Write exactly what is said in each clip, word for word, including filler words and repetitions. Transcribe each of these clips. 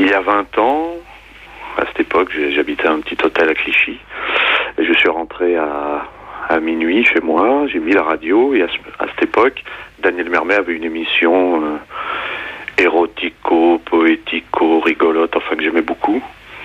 il y a vingt ans, à cette époque, j'habitais un petit hôtel à Clichy. Et je suis rentré à, à minuit chez moi, j'ai mis la radio, et à, à cette époque, Daniel Mermet avait une émission euh, érotico, poético, rigolote, enfin que j'aimais beaucoup.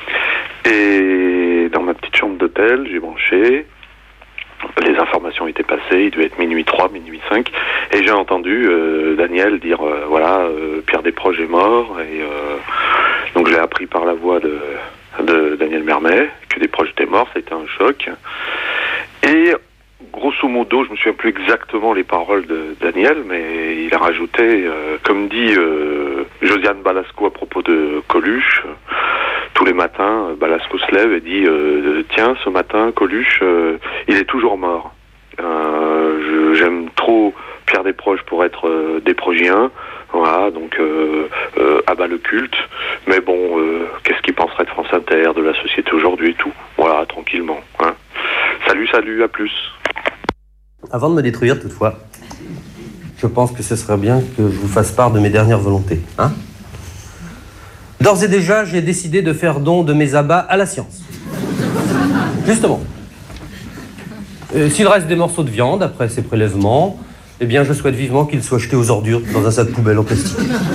Et dans ma petite chambre d'hôtel, j'ai branché, les informations étaient passées, il devait être minuit trois, minuit cinq, et j'ai entendu euh, Daniel dire, euh, voilà, euh, Pierre Desproges est mort, et euh, donc j'ai appris par la voix de, de Daniel Mermet que Desproges était mort, ça a été un choc. Et grosso modo, je me souviens plus exactement les paroles de Daniel, mais il a rajouté, euh, comme dit euh, Josiane Balasco à propos de Coluche, euh, tous les matins, Balasco se lève et dit euh, tiens, ce matin, Coluche, euh, il est toujours mort. Euh, je, j'aime trop Pierre Desproges pour être euh, desprogien, voilà, donc euh, euh, abat le culte, mais bon, euh, qu'est-ce qu'il penserait de France Inter, de la société aujourd'hui et tout, voilà, tranquillement, hein. Salut, salut, à plus. Avant de me détruire, toutefois, je pense que ce serait bien que je vous fasse part de mes dernières volontés, hein. D'ores et déjà, j'ai décidé de faire don de mes abats à la science. Justement. Euh, s'il reste des morceaux de viande après ces prélèvements, eh bien, je souhaite vivement qu'ils soient jetés aux ordures dans un sac poubelle en plastique.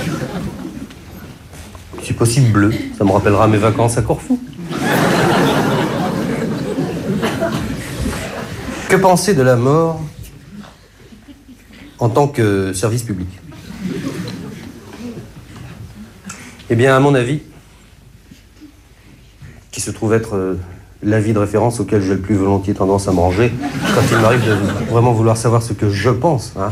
Si possible bleu, ça me rappellera mes vacances à Corfou. Que penser de la mort en tant que service public ? Eh bien, à mon avis, qui se trouve être euh, l'avis de référence auquel j'ai le plus volontiers tendance à me ranger, quand il m'arrive de vraiment vouloir savoir ce que je pense, hein.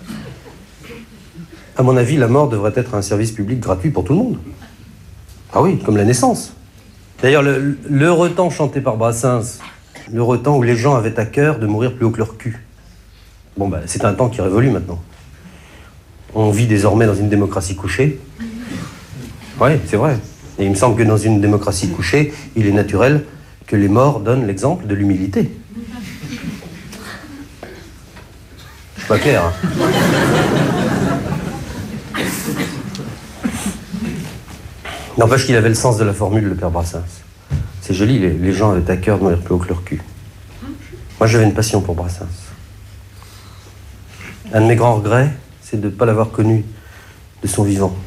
À mon avis, la mort devrait être un service public gratuit pour tout le monde. Ah oui, comme la naissance. D'ailleurs, le, l'heureux temps chanté par Brassens, l'heureux temps où les gens avaient à cœur de mourir plus haut que leur cul. Bon, bah, c'est un temps qui est révolu maintenant. On vit désormais dans une démocratie couchée. Oui, c'est vrai. Et il me semble que dans une démocratie couchée, il est naturel que les morts donnent l'exemple de l'humilité. Je suis pas clair, hein. N'empêche qu'il avait le sens de la formule, le père Brassens. C'est joli, les, les gens avaient à cœur de mourir plus haut que leur cul. Moi, j'avais une passion pour Brassens. Un de mes grands regrets, c'est de ne pas l'avoir connu de son vivant.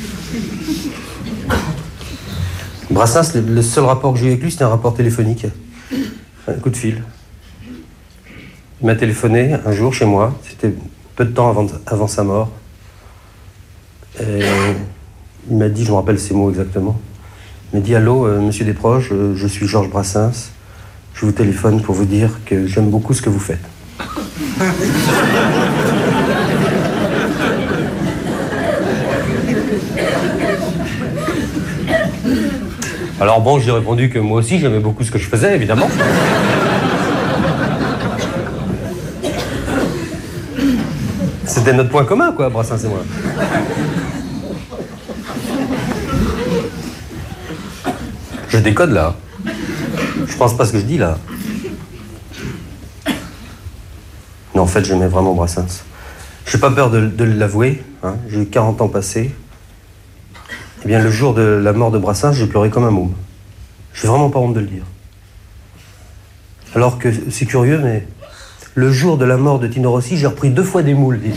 Brassens, le, le seul rapport que j'ai eu avec lui, c'était un rapport téléphonique. Un coup de fil. Il m'a téléphoné un jour chez moi, c'était peu de temps avant, avant sa mort. Et il m'a dit, je me rappelle ces mots exactement, il m'a dit « Allô, euh, monsieur Desproges, euh, je suis Georges Brassens, je vous téléphone pour vous dire que j'aime beaucoup ce que vous faites. » Alors bon, j'ai répondu que moi aussi j'aimais beaucoup ce que je faisais, évidemment. C'était notre point commun, quoi, Brassens et moi. Je décode, là. Je pense pas ce que je dis, là. Mais en fait, j'aimais vraiment Brassens. J'ai pas peur de, de l'avouer, hein. J'ai eu quarante ans passés. Eh bien, le jour de la mort de Brassens, j'ai pleuré comme un môme. J'ai vraiment pas honte de le dire. Alors que, c'est curieux, mais le jour de la mort de Tino Rossi, j'ai repris deux fois des moules, dites.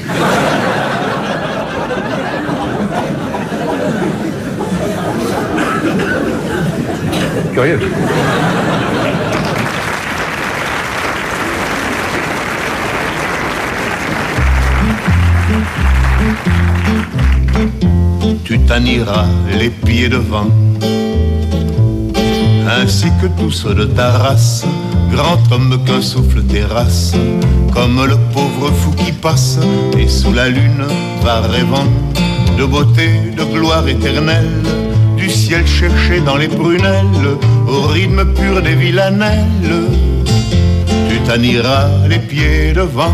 Curieux. Tu t'en iras les pieds devant, ainsi que tous ceux de ta race, grand homme qu'un souffle terrasse, comme le pauvre fou qui passe, et sous la lune va rêvant de beauté, de gloire éternelle, du ciel cherché dans les prunelles, au rythme pur des villanelles. Tu t'en iras les pieds devant,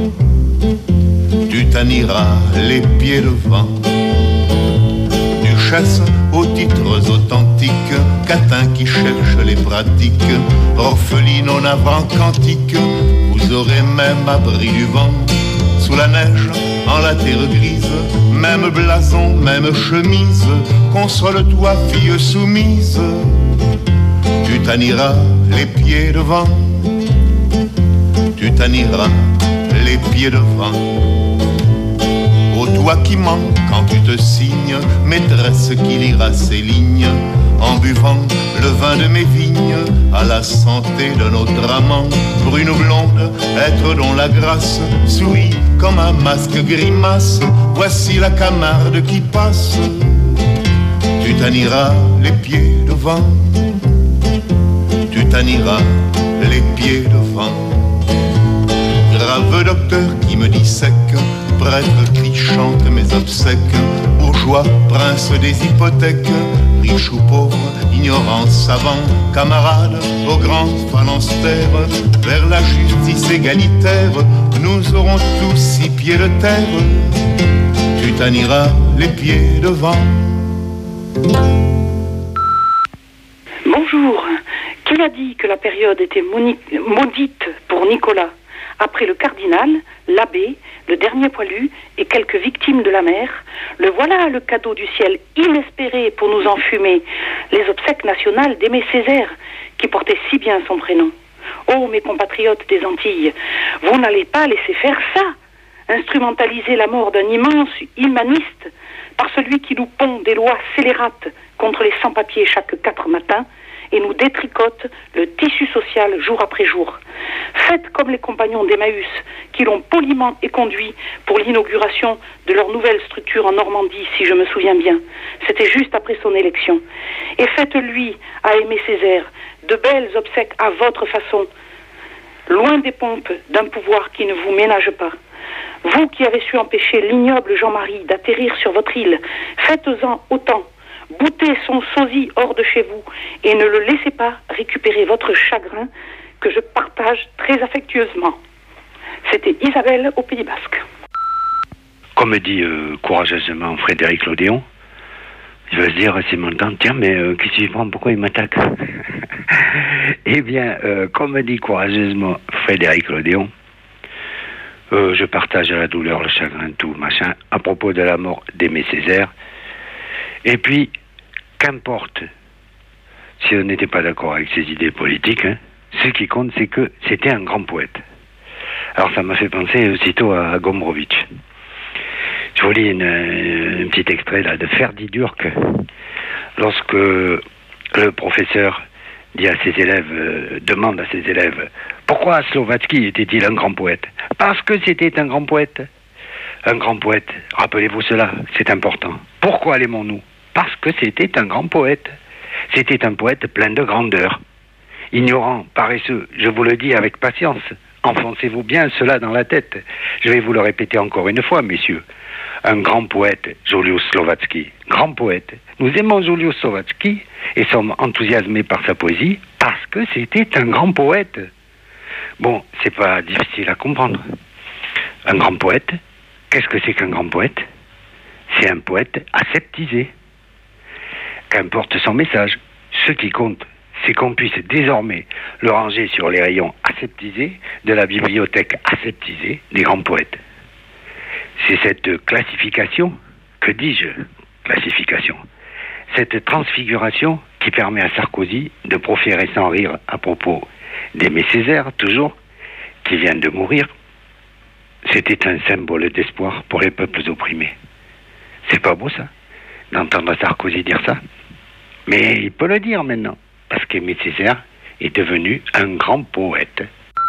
tu t'en iras les pieds devant. Duchesse aux titres authentiques, catin qui cherche les pratiques, orpheline au navrant cantique, vous aurez même abri du vent, sous la neige en la terre grise, même blason, même chemise, console-toi, fille soumise, tu t'en iras les pieds devant, tu t'en iras les pieds devant. Ô toi qui manques quand tu te signes, maîtresse qui lira ces lignes, en buvant le vin de mes vignes, à la santé de notre amant, brune ou blonde, être dont la grâce sourit comme un masque grimace, voici la Camarde qui passe, tu t'en iras les pieds devant, tu t'en iras les pieds devant. Grave docteur qui me dissèque, prêtre qui chante mes obsèques, bourgeois, prince des hypothèques, riche ou pauvre, ignorant, savant, camarade, aux grandes phalanstères, vers la justice égalitaire, nous aurons tous six pieds de terre, tu t'en iras les pieds devant. Bonjour, qui a dit que la période était moni- maudite pour Nicolas? Après le cardinal, l'abbé, le dernier poilu et quelques victimes de la mer, le voilà le cadeau du ciel inespéré pour nous enfumer, les obsèques nationales d'Aimé Césaire, qui portait si bien son prénom. Oh, mes compatriotes des Antilles, vous n'allez pas laisser faire ça, instrumentaliser la mort d'un immense humaniste par celui qui nous pond des lois scélérates contre les sans-papiers chaque quatre matins, et nous détricote le tissu social jour après jour. Faites comme les compagnons d'Emmaüs, qui l'ont poliment éconduit pour l'inauguration de leur nouvelle structure en Normandie, si je me souviens bien. C'était juste après son élection. Et faites-lui, à Aimé Césaire, de belles obsèques à votre façon, loin des pompes d'un pouvoir qui ne vous ménage pas. Vous qui avez su empêcher l'ignoble Jean-Marie d'atterrir sur votre île, faites-en autant. Boutez son sosie hors de chez vous et ne le laissez pas récupérer votre chagrin que je partage très affectueusement. C'était Isabelle au Pays Basque. Comme dit euh, courageusement Frédéric Lodéon, il va se dire, c'est mon temps, tiens, mais euh, qu'est-ce qu'il prend, pourquoi il m'attaque? Eh bien, euh, comme dit courageusement Frédéric Lodéon, euh, je partage la douleur, le chagrin, tout, machin, à propos de la mort d'Aimé Césaire. Et puis, qu'importe si on n'était pas d'accord avec ses idées politiques, hein, ce qui compte, c'est que c'était un grand poète. Alors ça m'a fait penser aussitôt à Gombrowicz. Je vous lis une, un petit extrait là de Ferdi Durk. Lorsque le professeur dit à ses élèves, euh, demande à ses élèves, pourquoi Slovatsky était-il un grand poète? Parce que c'était un grand poète. Un grand poète, rappelez-vous cela, c'est important. Pourquoi l'aimons-nous? Parce que c'était un grand poète. C'était un poète plein de grandeur. Ignorant, paresseux, je vous le dis avec patience. Enfoncez-vous bien cela dans la tête. Je vais vous le répéter encore une fois, messieurs. Un grand poète, Julius Slovatsky. Grand poète. Nous aimons Julius Slovatsky et sommes enthousiasmés par sa poésie parce que c'était un grand poète. Bon, c'est pas difficile à comprendre. Un grand poète, qu'est-ce que c'est qu'un grand poète? C'est un poète aseptisé. Qu'importe son message, ce qui compte, c'est qu'on puisse désormais le ranger sur les rayons aseptisés de la bibliothèque aseptisée des grands poètes. C'est cette classification, que dis-je, classification, cette transfiguration qui permet à Sarkozy de proférer sans rire à propos d'Aimé Césaire, toujours, qui vient de mourir. C'était un symbole d'espoir pour les peuples opprimés. C'est pas beau ça, d'entendre Sarkozy dire ça? Mais il peut le dire maintenant, parce qu'Aimé Césaire est devenu un grand poète.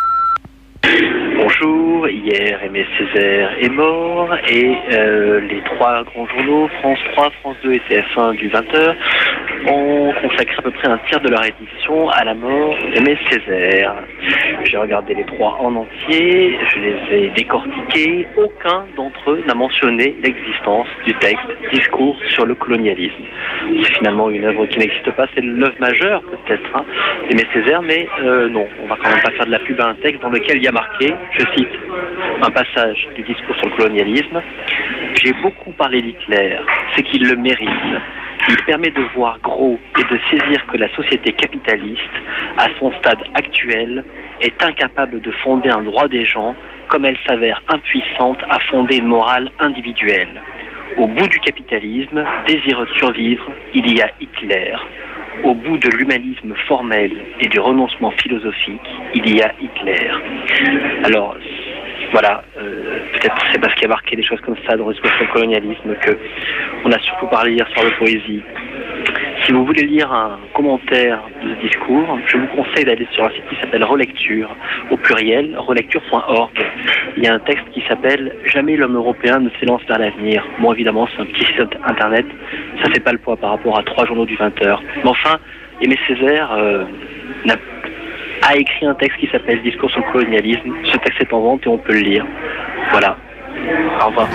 Bonjour, hier Aimé Césaire est mort et euh, les trois grands journaux, France trois, France deux et T F un du vingt heures, ont consacré à peu près un tiers de leur édition à la mort d'Aimé Césaire. J'ai regardé les trois en entier, je les ai décortiqués, aucun d'entre eux n'a mentionné l'existence du texte « Discours sur le colonialisme ». C'est finalement une œuvre qui n'existe pas, c'est l'œuvre majeure peut-être hein, d'Aimé Césaire, mais euh, non, on va quand même pas faire de la pub à un texte dans lequel il y a marqué, je cite, un passage du discours sur le colonialisme. J'ai beaucoup parlé d'Hitler, c'est qu'il le mérite. Il permet de voir gros et de saisir que la société capitaliste, à son stade actuel, est incapable de fonder un droit des gens comme elle s'avère impuissante à fonder une morale individuelle. Au bout du capitalisme, désireux de survivre, il y a Hitler. Au bout de l'humanisme formel et du renoncement philosophique, il y a Hitler. Alors, voilà, euh, peut-être c'est parce qu'il y a marqué des choses comme ça dans Discours sur le colonialisme que on a surtout parlé hier soir de poésie. Si vous voulez lire un commentaire de ce discours, je vous conseille d'aller sur un site qui s'appelle Relecture, au pluriel, relecture point org. Il y a un texte qui s'appelle « Jamais l'homme européen ne s'élance vers l'avenir ». Bon, évidemment, c'est un petit site internet, ça fait pas le poids par rapport à trois journaux du vingt heures. Mais enfin, Aimé Césaire euh, n'a a écrit un texte qui s'appelle « Discours sur le colonialisme ». Ce texte est en vente et on peut le lire. Voilà. Au revoir.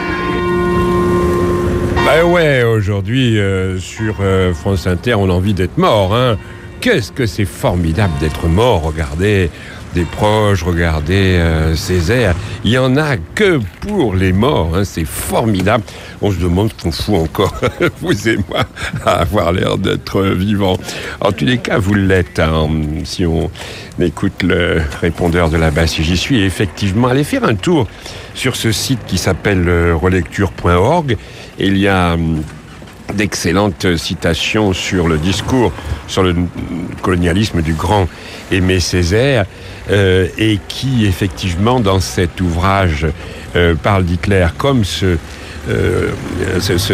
Bah ouais, aujourd'hui, euh, sur euh, France Inter, on a envie d'être mort, hein. Qu'est-ce que c'est formidable d'être mort, regardez des proches, regardez euh, Césaire. Il y en a que pour les morts, hein. C'est formidable. On se demande ce qu'on fout encore, vous et moi, à avoir l'air d'être vivants. En tous les cas, vous l'êtes, hein. Si on écoute le répondeur de là-bas, si j'y suis, effectivement, allez faire un tour sur ce site qui s'appelle euh, relecture point org. Et il y a hum, d'excellentes citations sur le discours sur le colonialisme du grand Aimé Césaire, euh, et qui, effectivement, dans cet ouvrage, euh, parle d'Hitler comme ce, euh, ce, ce,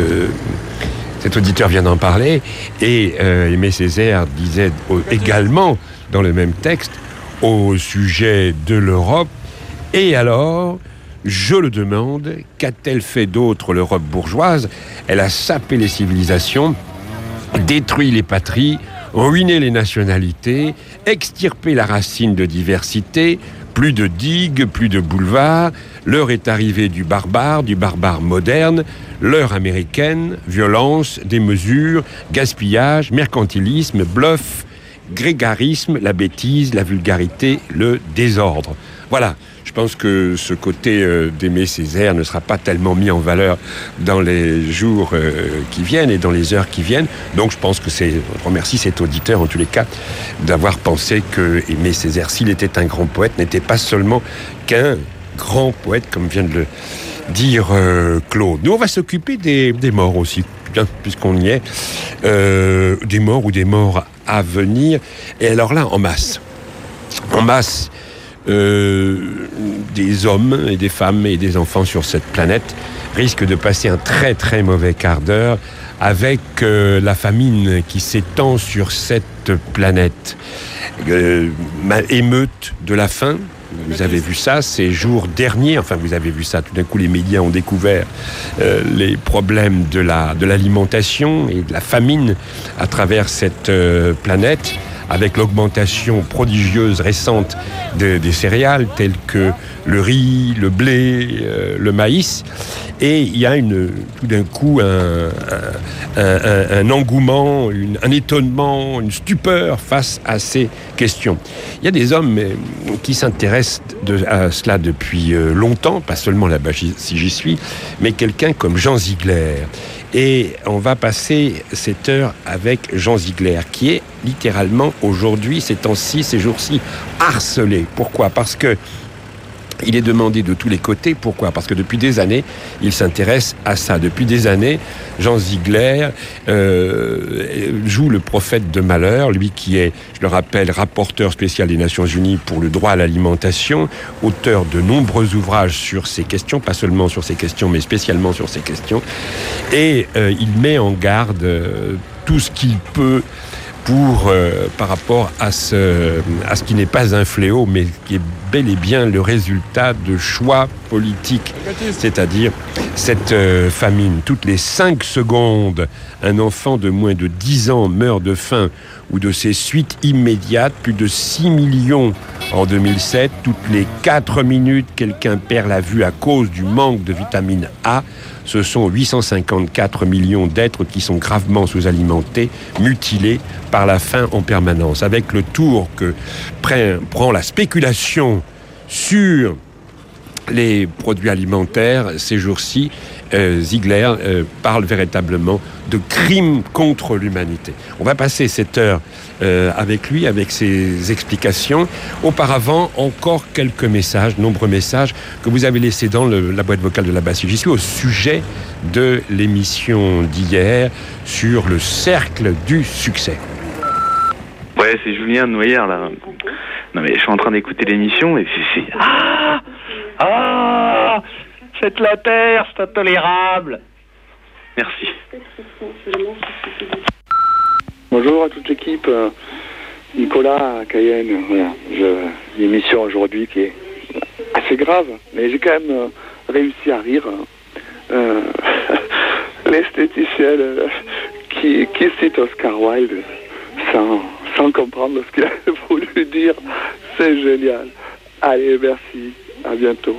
cet auditeur vient d'en parler. Et euh, Aimé Césaire disait euh, également, dans le même texte, au sujet de l'Europe, et alors... Je le demande, qu'a-t-elle fait d'autre l'Europe bourgeoise ? Elle a sapé les civilisations, détruit les patries, ruiné les nationalités, extirpé la racine de diversité, plus de digues, plus de boulevards, l'heure est arrivée du barbare, du barbare moderne, l'heure américaine, violence, démesure, gaspillage, mercantilisme, bluff, grégarisme, la bêtise, la vulgarité, le désordre. Voilà. Je pense que ce côté euh, d'Aimé Césaire ne sera pas tellement mis en valeur dans les jours euh, qui viennent et dans les heures qui viennent. Donc je pense que c'est, je remercie cet auditeur en tous les cas d'avoir pensé que Aimé Césaire, s'il était un grand poète, n'était pas seulement qu'un grand poète, comme vient de le dire euh, Claude. Nous, on va s'occuper des, des morts aussi, bien, puisqu'on y est. Euh, des morts ou des morts à venir. Et alors là, en masse. En masse. Euh, des hommes et des femmes et des enfants sur cette planète risquent de passer un très très mauvais quart d'heure avec euh, la famine qui s'étend sur cette planète. Euh, émeute de la faim, vous avez vu ça ces jours derniers, enfin vous avez vu ça, tout d'un coup les médias ont découvert euh, les problèmes de, la, de l'alimentation et de la famine à travers cette euh, planète, avec l'augmentation prodigieuse récente de, des céréales telles que le riz, le blé, euh, le maïs. Et il y a une, tout d'un coup un, un, un, un engouement, une, un étonnement, une stupeur face à ces questions. Il y a des hommes qui s'intéressent de, à cela depuis longtemps, pas seulement là-bas si j'y suis, mais quelqu'un comme Jean Ziegler. Et on va passer cette heure avec Jean Ziegler, qui est littéralement aujourd'hui, ces temps-ci, ces jours-ci, harcelé. Pourquoi ? Parce que il est demandé de tous les côtés. Pourquoi ? Parce que depuis des années, il s'intéresse à ça. Depuis des années, Jean Ziegler euh, joue le prophète de malheur, lui qui est, je le rappelle, rapporteur spécial des Nations Unies pour le droit à l'alimentation, auteur de nombreux ouvrages sur ces questions, pas seulement sur ces questions, mais spécialement sur ces questions. Et euh, il met en garde euh, tout ce qu'il peut pour, euh, par rapport à ce, à ce qui n'est pas un fléau, mais qui est bel et bien le résultat de choix politiques. C'est-à-dire cette euh, famine. Toutes les cinq secondes, un enfant de moins de dix ans meurt de faim ou de ses suites immédiates. Plus de six millions en deux mille sept. Toutes les quatre minutes, quelqu'un perd la vue à cause du manque de vitamine A. Ce sont huit cent cinquante-quatre millions d'êtres qui sont gravement sous-alimentés, mutilés par la faim en permanence. Avec le tour que prend la spéculation sur les produits alimentaires ces jours-ci, euh, Ziegler euh, parle véritablement de crime contre l'humanité. On va passer cette heure euh, avec lui, avec ses explications. Auparavant, encore quelques messages, nombreux messages que vous avez laissés dans le, la boîte vocale de la Basse J'y suis au sujet de l'émission d'hier sur le cercle du succès. Ouais, c'est Julien de Noyers, là. Non, mais je suis en train d'écouter l'émission et c'est... c'est... Ah Ah Faites la terre, c'est intolérable. Merci. Bonjour à toute l'équipe. Nicolas à Cayenne. Voilà. Je... L'émission aujourd'hui qui est assez grave, mais j'ai quand même euh, réussi à rire. Euh... L'esthéticienne euh, qui, qui cite Oscar Wilde sans, sans comprendre ce qu'il a voulu dire. C'est génial. Allez, merci. À bientôt.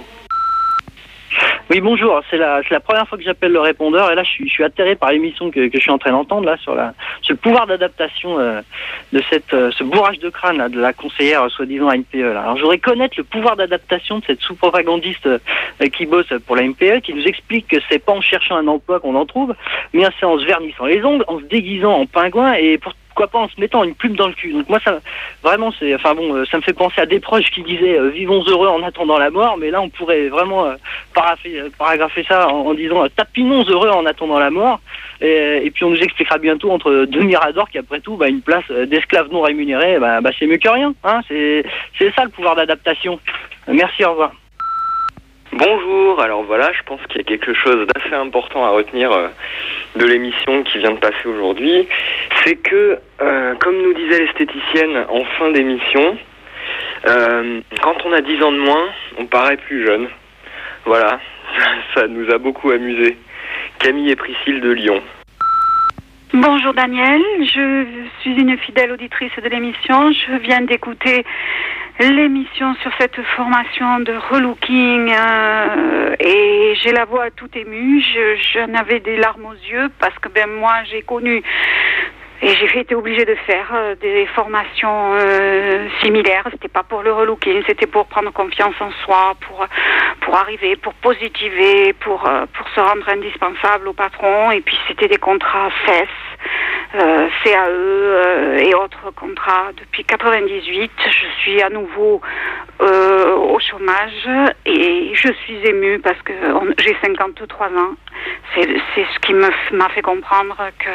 Oui, bonjour. C'est la, c'est la première fois que j'appelle le répondeur et là, je suis, je suis atterré par l'émission que, que je suis en train d'entendre là sur la, sur le pouvoir d'adaptation euh, de cette, euh, ce bourrage de crâne là, de la conseillère euh, soi-disant A N P E. Là. Alors, je voudrais connaître le pouvoir d'adaptation de cette sous-propagandiste euh, qui bosse pour la A N P E, qui nous explique que c'est pas en cherchant un emploi qu'on en trouve, mais c'est en se vernissant les ongles, en se déguisant en pingouin et pour pourquoi pas en se mettant une plume dans le cul. Donc moi, ça, vraiment, c'est, enfin bon, ça me fait penser à des proches qui disaient euh, vivons heureux en attendant la mort, mais là, on pourrait vraiment euh, parapher, paragrapher ça en, en disant euh, tapinons heureux en attendant la mort. Et, et puis on nous expliquera bientôt entre deux miradors qu'après tout, bah, une place d'esclave non rémunérée, bah, bah, c'est mieux que rien. Hein, c'est, c'est ça le pouvoir d'adaptation. Merci, au revoir. Bonjour, alors voilà, je pense qu'il y a quelque chose d'assez important à retenir euh, de l'émission qui vient de passer aujourd'hui. C'est que, euh, comme nous disait l'esthéticienne en fin d'émission, euh, quand on a dix ans de moins, on paraît plus jeune. Voilà, ça nous a beaucoup amusés. Camille et Priscille de Lyon. Bonjour Daniel, je suis une fidèle auditrice de l'émission. Je viens d'écouter l'émission sur cette formation de relooking euh, et j'ai la voix tout émue. Je, j'en avais des larmes aux yeux parce que ben moi j'ai connu et j'ai été obligée de faire euh, des formations euh, similaires. C'était pas pour le relooking, c'était pour prendre confiance en soi, pour pour arriver, pour positiver, pour euh, pour se rendre indispensable au patron. Et puis c'était des contrats F E S, euh, C A E euh, et autres contrats. Depuis quatre-vingt-dix-huit, je suis à nouveau euh, au chômage et je suis émue parce que on, j'ai cinquante-trois ans. C'est c'est ce qui me m'a fait comprendre que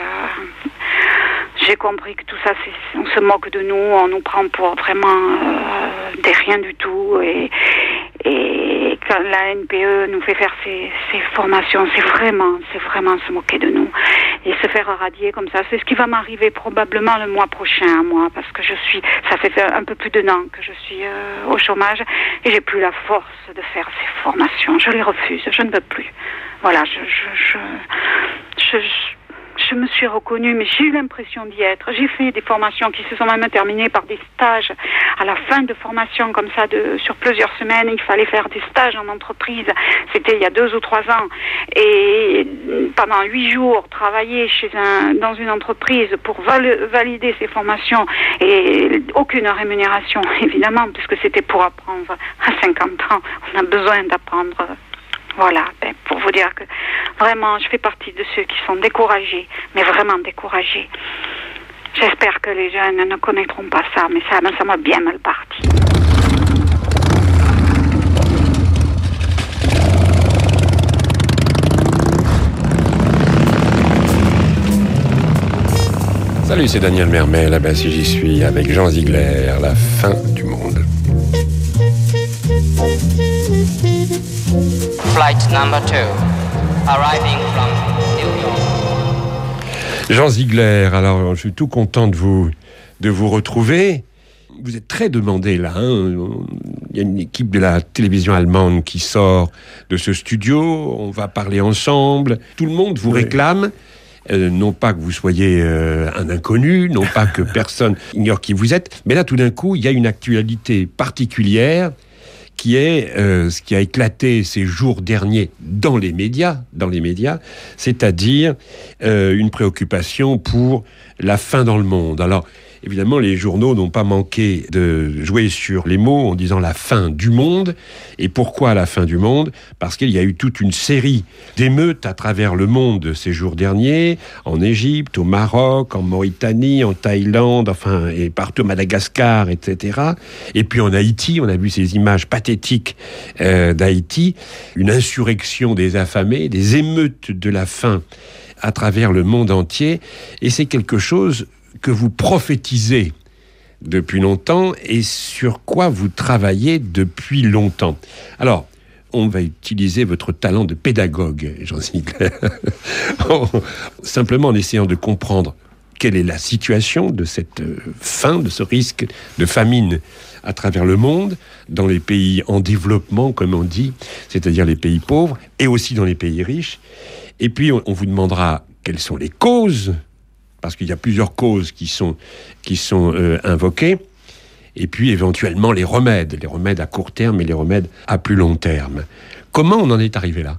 j'ai compris que tout ça, c'est, on se moque de nous, on nous prend pour vraiment euh, des rien du tout. Et, et quand la N P E nous fait faire ces, ces formations, c'est vraiment, c'est vraiment se moquer de nous. Et se faire radier comme ça, c'est ce qui va m'arriver probablement le mois prochain, moi, parce que je suis, ça fait un peu plus d'un an que je suis euh, au chômage et j'ai plus la force de faire ces formations. Je les refuse, je ne veux plus. Voilà, je, je, je, je, je Je me suis reconnue, mais j'ai eu l'impression d'y être. J'ai fait des formations qui se sont même terminées par des stages. À la fin de formation, comme ça, de, sur plusieurs semaines, il fallait faire des stages en entreprise. C'était il y a deux ou trois ans. Et pendant huit jours, travailler chez un, dans une entreprise pour val- valider ces formations et aucune rémunération, évidemment, puisque c'était pour apprendre. À cinquante ans, on a besoin d'apprendre. Voilà, ben, pour vous dire que vraiment, je fais partie de ceux qui sont découragés, mais vraiment découragés. J'espère que les jeunes ne connaîtront pas ça, mais ça, ça m'a bien mal parti. Salut, c'est Daniel Mermel, là-bas si j'y suis, avec Jean Ziegler, la fin du monde. Flight number two, arriving from New York. Jean Ziegler, alors je suis tout content de vous, de vous retrouver. Vous êtes très demandé là. Hein. Il y a une équipe de la télévision allemande qui sort de ce studio. On va parler ensemble. Tout le monde vous oui. réclame. Euh, non pas que vous soyez euh, un inconnu, non pas que personne ignore qui vous êtes, mais là tout d'un coup, il y a une actualité particulière qui est euh, ce qui a éclaté ces jours derniers dans les médias, dans les médias, c'est-à-dire euh, une préoccupation pour la faim dans le monde. Alors, évidemment, les journaux n'ont pas manqué de jouer sur les mots en disant la fin du monde. Et pourquoi la fin du monde ? Parce qu'il y a eu toute une série d'émeutes à travers le monde ces jours derniers, en Égypte, au Maroc, en Mauritanie, en Thaïlande, enfin, et partout, Madagascar, et cetera. Et puis en Haïti, on a vu ces images pathétiques euh, d'Haïti, une insurrection des affamés, des émeutes de la faim à travers le monde entier. Et c'est quelque chose que vous prophétisez depuis longtemps et sur quoi vous travaillez depuis longtemps. Alors, on va utiliser votre talent de pédagogue, Jean Sinclair, simplement en essayant de comprendre quelle est la situation de cette faim, de ce risque de famine à travers le monde, dans les pays en développement, comme on dit, c'est-à-dire les pays pauvres, et aussi dans les pays riches. Et puis, on vous demandera quelles sont les causes, parce qu'il y a plusieurs causes qui sont, qui sont euh, invoquées, et puis éventuellement les remèdes, les remèdes à court terme et les remèdes à plus long terme. Comment on en est arrivé là ?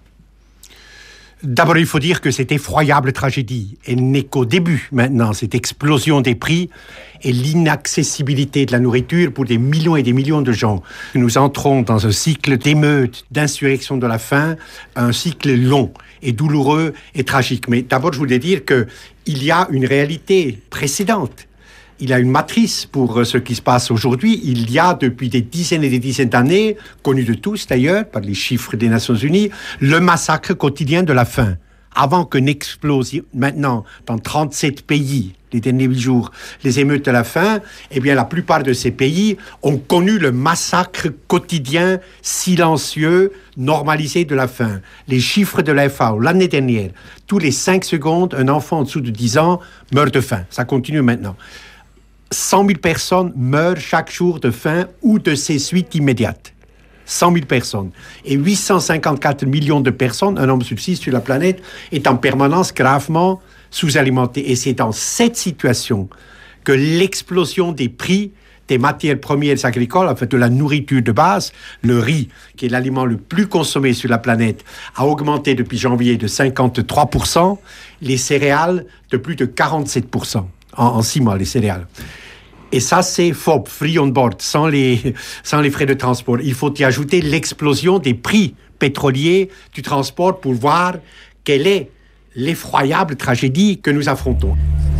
D'abord, il faut dire que cette effroyable tragédie, elle n'est qu'au début maintenant, cette explosion des prix et l'inaccessibilité de la nourriture pour des millions et des millions de gens. Nous entrons dans un cycle d'émeutes, d'insurrection de la faim, un cycle long et douloureux et tragique. Mais d'abord, je voulais dire qu'il y a une réalité précédente. Il y a une matrice pour ce qui se passe aujourd'hui. Il y a depuis des dizaines et des dizaines d'années, connu de tous d'ailleurs, par les chiffres des Nations Unies, le massacre quotidien de la faim. Avant que n'explose maintenant dans trente-sept pays, les derniers huit jours, les émeutes de la faim, eh bien la plupart de ces pays ont connu le massacre quotidien, silencieux, normalisé de la faim. Les chiffres de la F A O, l'année dernière, tous les cinq secondes, un enfant en dessous de dix ans meurt de faim. Ça continue maintenant. cent mille personnes meurent chaque jour de faim ou de ses suites immédiates. cent mille personnes. Et huit cent cinquante-quatre millions de personnes, un homme sur six sur la planète, est en permanence gravement sous-alimenté. Et c'est dans cette situation que l'explosion des prix des matières premières agricoles, en fait de la nourriture de base, le riz, qui est l'aliment le plus consommé sur la planète, a augmenté depuis janvier de cinquante-trois pour cent, les céréales de plus de quarante-sept pour cent en, en six mois, les céréales. Et ça, c'est F O B, free on board, sans les, sans les frais de transport. Il faut y ajouter l'explosion des prix pétroliers du transport pour voir quelle est l'effroyable tragédie que nous affrontons.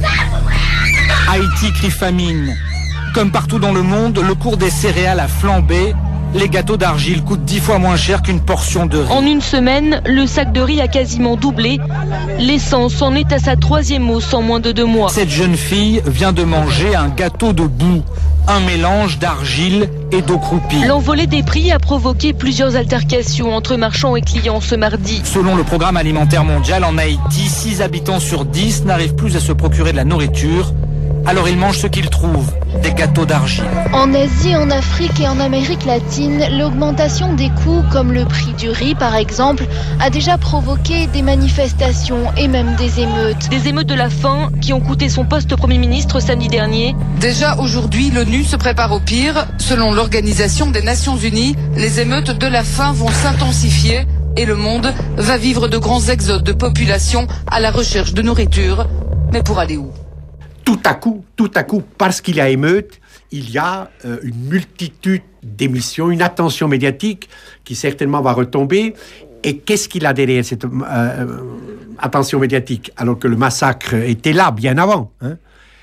Haïti crie famine. Comme partout dans le monde, le cours des céréales a flambé. Les gâteaux d'argile coûtent dix fois moins cher qu'une portion de riz. En une semaine, le sac de riz a quasiment doublé. L'essence en est à sa troisième hausse en moins de deux mois. Cette jeune fille vient de manger un gâteau de boue, un mélange d'argile et d'eau croupie. L'envolée des prix a provoqué plusieurs altercations entre marchands et clients ce mardi. Selon le Programme alimentaire mondial, en Haïti, six habitants sur dix n'arrivent plus à se procurer de la nourriture. Alors ils mangent ce qu'ils trouvent, des gâteaux d'argile. En Asie, en Afrique et en Amérique latine, l'augmentation des coûts, comme le prix du riz par exemple, a déjà provoqué des manifestations et même des émeutes. Des émeutes de la faim qui ont coûté son poste Premier ministre samedi dernier. Déjà aujourd'hui, l'ONU se prépare au pire. Selon l'Organisation des Nations Unies, les émeutes de la faim vont s'intensifier et le monde va vivre de grands exodes de population à la recherche de nourriture. Mais pour aller où ? Tout à coup, tout à coup, parce qu'il y a émeute, il y a euh, une multitude d'émissions, une attention médiatique qui certainement va retomber. Et qu'est-ce qu'il a derrière cette euh, attention médiatique, alors que le massacre était là bien avant, hein ?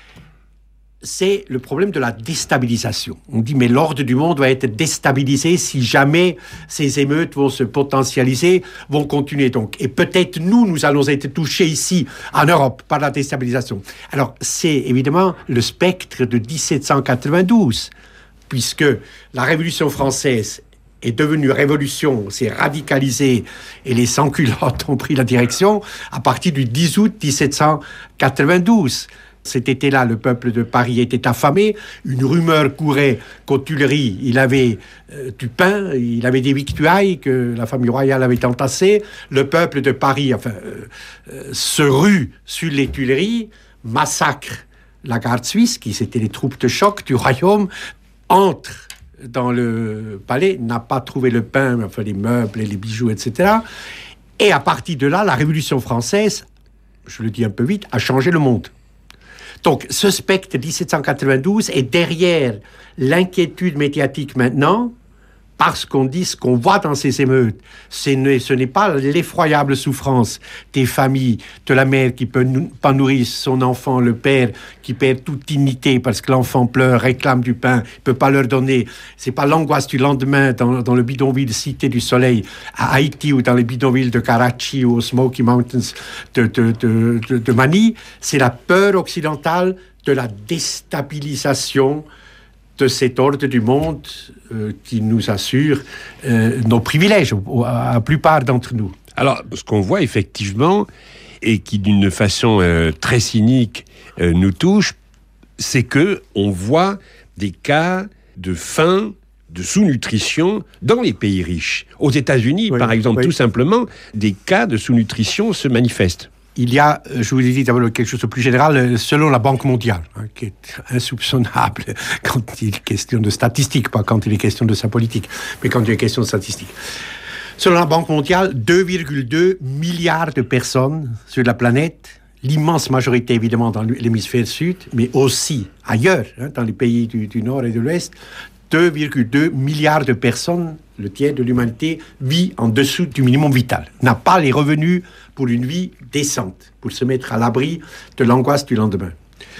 C'est le problème de la déstabilisation. On dit, mais l'ordre du monde va être déstabilisé si jamais ces émeutes vont se potentialiser, vont continuer. Donc, et peut-être nous, nous allons être touchés ici, en Europe, par la déstabilisation. Alors, c'est évidemment le spectre de dix-sept cent quatre-vingt-douze, puisque la Révolution française est devenue révolution, s'est radicalisée, et les sans-culottes ont pris la direction à partir du dix août dix-sept cent quatre-vingt-douze. Cet été-là, le peuple de Paris était affamé. Une rumeur courait qu'aux Tuileries, il avait euh, du pain, il avait des victuailles que la famille royale avait entassées. Le peuple de Paris enfin, euh, euh, se rue sur les Tuileries, massacre la garde suisse, qui c'était les troupes de choc du royaume, entre dans le palais n'a pas trouvé le pain, mais enfin les meubles et les bijoux, et cetera. Et à partir de là, la Révolution française, je le dis un peu vite, a changé le monde. Donc, ce spectre dix-sept cent quatre-vingt-douze est derrière l'inquiétude médiatique maintenant, parce qu'on dit ce qu'on voit dans ces émeutes. Ce n'est, ce n'est pas l'effroyable souffrance des familles, de la mère qui peut nou- pas nourrir son enfant, le père qui perd toute dignité parce que l'enfant pleure, réclame du pain, ne peut pas leur donner. C'est pas l'angoisse du lendemain dans, dans le bidonville Cité du Soleil à Haïti ou dans les bidonvilles de Karachi ou aux Smoky Mountains de, de, de, de, de Mani. C'est la peur occidentale de la déstabilisation de cet ordre du monde euh, qui nous assure euh, nos privilèges, à la plupart d'entre nous. Alors, ce qu'on voit effectivement, et qui d'une façon euh, très cynique euh, nous touche, c'est que on voit des cas de faim, de sous-nutrition dans les pays riches. Aux États-Unis, oui, par exemple, oui. tout simplement, des cas de sous-nutrition se manifestent. Il y a, je vous l'ai dit d'abord, quelque chose de plus général, selon la Banque mondiale, hein, qui est insoupçonnable quand il est question de statistiques, pas quand il est question de sa politique, mais quand il est question de statistiques. Selon la Banque mondiale, deux virgule deux milliards de personnes sur la planète, l'immense majorité évidemment dans l'hémisphère sud, mais aussi ailleurs, hein, dans les pays du, du nord et de l'ouest, deux virgule deux milliards de personnes, le tiers de l'humanité, vit en dessous du minimum vital, n'a pas les revenus pour une vie décente, pour se mettre à l'abri de l'angoisse du lendemain.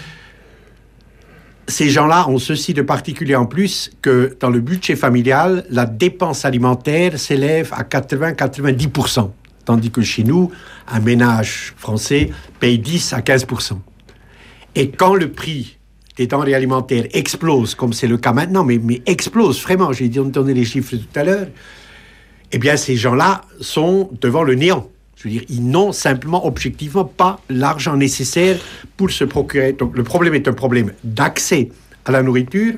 Ces gens-là ont ceci de particulier en plus que dans le budget familial, la dépense alimentaire s'élève à quatre-vingts à quatre-vingt-dix pour cent, tandis que chez nous, un ménage français paye dix à quinze pour cent. Et quand le prix des denrées alimentaires explose, comme c'est le cas maintenant, mais, mais explose vraiment, j'ai donné les chiffres tout à l'heure, eh bien ces gens-là sont devant le néant. Je veux dire, ils n'ont simplement, objectivement, pas l'argent nécessaire pour se procurer. Donc le problème est un problème d'accès à la nourriture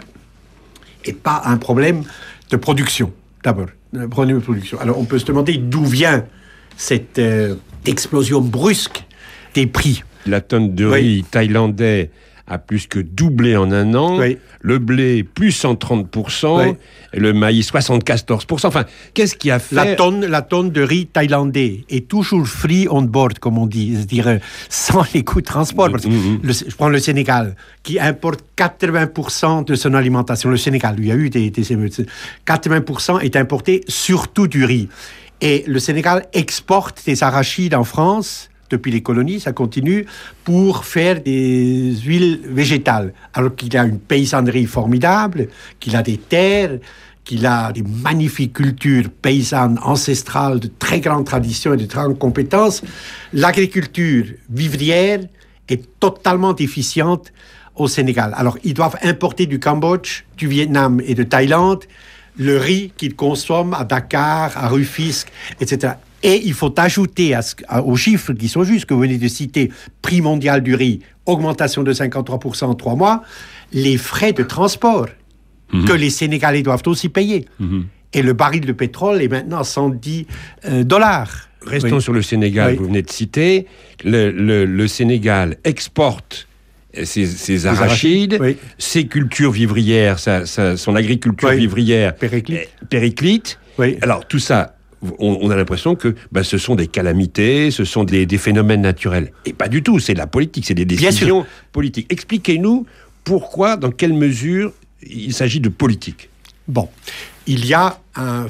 et pas un problème de production, d'abord. Un problème de production. Alors on peut se demander d'où vient cette euh, explosion brusque des prix. La tonne de riz oui. thaïlandais a plus que doublé en un an, oui. le blé plus cent trente pour cent, oui. et le maïs soixante-quatorze pour cent. Enfin, qu'est-ce qui a fait... La tonne, la tonne de riz thaïlandais est toujours free on board, comme on dit, c'est-à-dire sans les coûts de transport. Mmh, mmh. Le, je prends le Sénégal, qui importe quatre-vingts pour cent de son alimentation. Le Sénégal, il y a eu des, des émeutes. quatre-vingts pour cent est importé surtout du riz. Et le Sénégal exporte des arachides en France... depuis les colonies, ça continue, pour faire des huiles végétales. Alors qu'il a une paysannerie formidable, qu'il a des terres, qu'il a des magnifiques cultures paysannes ancestrales de très grande tradition et de très grandes compétences, l'agriculture vivrière est totalement déficiente au Sénégal. Alors, ils doivent importer du Cambodge, du Vietnam et de Thaïlande le riz qu'ils consomment à Dakar, à Rufisque, et cetera. Et il faut ajouter à ce, à, aux chiffres qui sont justes, que vous venez de citer, prix mondial du riz, augmentation de cinquante-trois pour cent en trois mois, les frais de transport mmh. que les Sénégalais doivent aussi payer. Mmh. Et le baril de pétrole est maintenant à cent dix euh, dollars. Restons oui. sur le Sénégal, oui. vous venez de citer. Le, le, le Sénégal exporte ses, ses arachides, oui. ses cultures vivrières, sa, sa, son agriculture oui. vivrière périclite. périclite. Oui. Alors tout ça... On, on a l'impression que bah, ce sont des calamités, ce sont des, des phénomènes naturels. Et pas du tout, c'est de la politique, c'est des décisions politiques. Expliquez-nous pourquoi, dans quelle mesure, il s'agit de politique. Bon, il y a un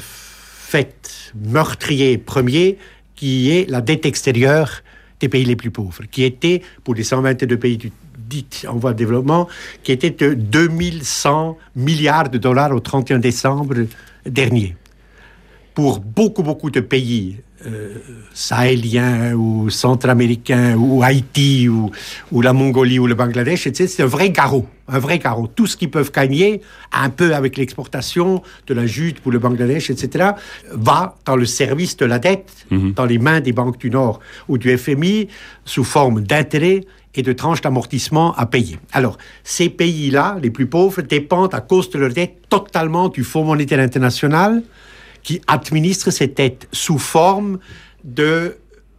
fait meurtrier premier qui est la dette extérieure des pays les plus pauvres, qui était, pour les cent vingt-deux pays du dit en voie de développement, qui était de deux mille cent milliards de dollars au trente et un décembre dernier. Pour beaucoup, beaucoup de pays euh, sahéliens ou centra-américains ou Haïti ou, ou la Mongolie ou le Bangladesh, et cetera, c'est un vrai garrot, un vrai garrot. Tout ce qu'ils peuvent gagner, un peu avec l'exportation de la jute pour le Bangladesh, et cetera, va dans le service de la dette, mmh. dans les mains des banques du Nord ou du F M I, sous forme d'intérêts et de tranches d'amortissement à payer. Alors, ces pays-là, les plus pauvres, dépendent à cause de leur dette totalement du Fonds monétaire international, qui administre cette dette sous forme de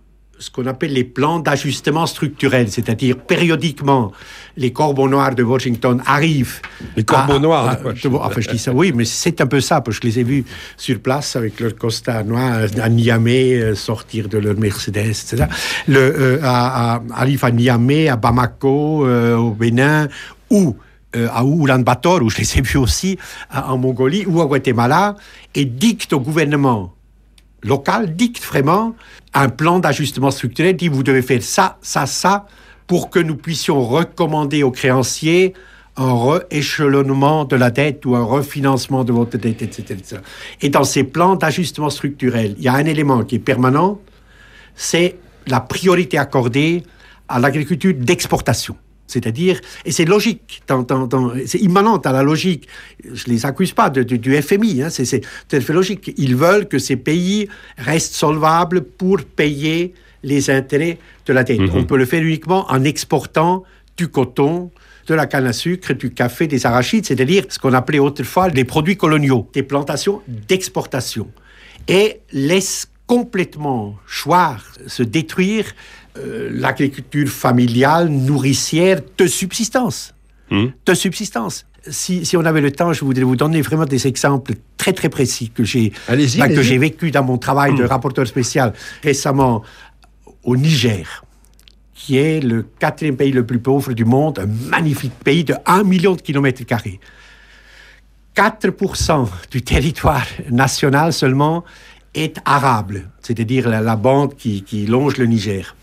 ce qu'on appelle les plans d'ajustement structurel, c'est-à-dire périodiquement, les corbeaux noirs de Washington arrivent. Les corbeaux à, noirs à, de Washington. Enfin, je dis ça, oui, mais c'est un peu ça, parce que je les ai vus sur place avec leur costard noir à Niamey, euh, sortir de leur Mercedes, et cetera. Le, euh, à, à, arrivent à Niamey, à Bamako, euh, au Bénin, ou euh, à Oulan-Bator, où je les ai vus aussi, à, en Mongolie, ou à Guatemala, et dictent au gouvernement local, dicte vraiment un plan d'ajustement structurel, dit vous devez faire ça, ça, ça, pour que nous puissions recommander aux créanciers un rééchelonnement de la dette ou un refinancement de votre dette, et cetera, et cetera. Et dans ces plans d'ajustement structurel, il y a un élément qui est permanent, c'est la priorité accordée à l'agriculture d'exportation. C'est-à-dire, et c'est logique, dans, dans, dans, c'est immanent à la logique, je ne les accuse pas de, de, du F M I, hein, c'est, c'est tout à fait logique. Ils veulent que ces pays restent solvables pour payer les intérêts de la dette. Mmh. On peut le faire uniquement en exportant du coton, de la canne à sucre, du café, des arachides, c'est-à-dire ce qu'on appelait autrefois les produits coloniaux, des plantations d'exportation. Et laisse complètement choir, se détruire euh, l'agriculture familiale, nourricière, de subsistance. Mmh. De subsistance. Si, si on avait le temps, je voudrais vous donner vraiment des exemples très très précis que j'ai, allez-y, bah, allez-y. que j'ai vécu dans mon travail mmh. de rapporteur spécial récemment au Niger, qui est le quatrième pays le plus pauvre du monde, un magnifique pays de un million de kilomètres carrés. quatre pour cent du territoire national seulement est arable, c'est-à-dire la, la bande qui, qui longe le Niger.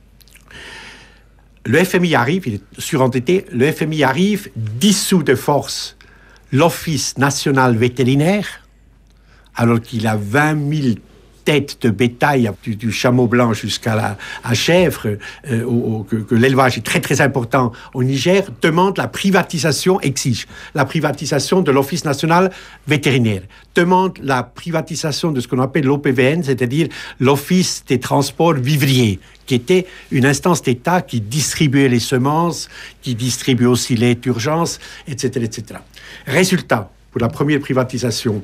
Le F M I arrive, il est surendetté, le F M I arrive, dissout de force l'Office national vétérinaire, alors qu'il a vingt mille têtes de bétail, du, du chameau blanc jusqu'à la à chèvre, euh, au, au, que, que l'élevage est très très important au Niger, demande la privatisation, exige la privatisation de l'Office national vétérinaire, demande la privatisation de ce qu'on appelle l'O P V N, c'est-à-dire l'Office des transports vivriers, qui était une instance d'État qui distribuait les semences, qui distribuait aussi l'aide d'urgence, et cetera, et cetera. Résultat, pour la première privatisation,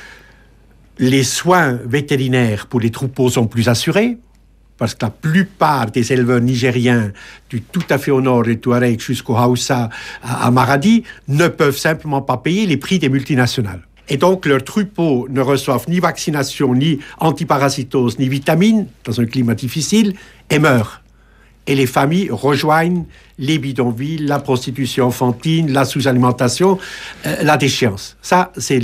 les soins vétérinaires pour les troupeaux sont plus assurés, parce que la plupart des éleveurs nigériens, du tout à fait au nord des Touaregs jusqu'au Haoussa, à, à Maradi, ne peuvent simplement pas payer les prix des multinationales. Et donc, leurs troupeaux ne reçoivent ni vaccination, ni antiparasitose, ni vitamines, dans un climat difficile, et meurent. Et les familles rejoignent les bidonvilles, la prostitution enfantine, la sous-alimentation, euh, la déchéance. Ça, c'est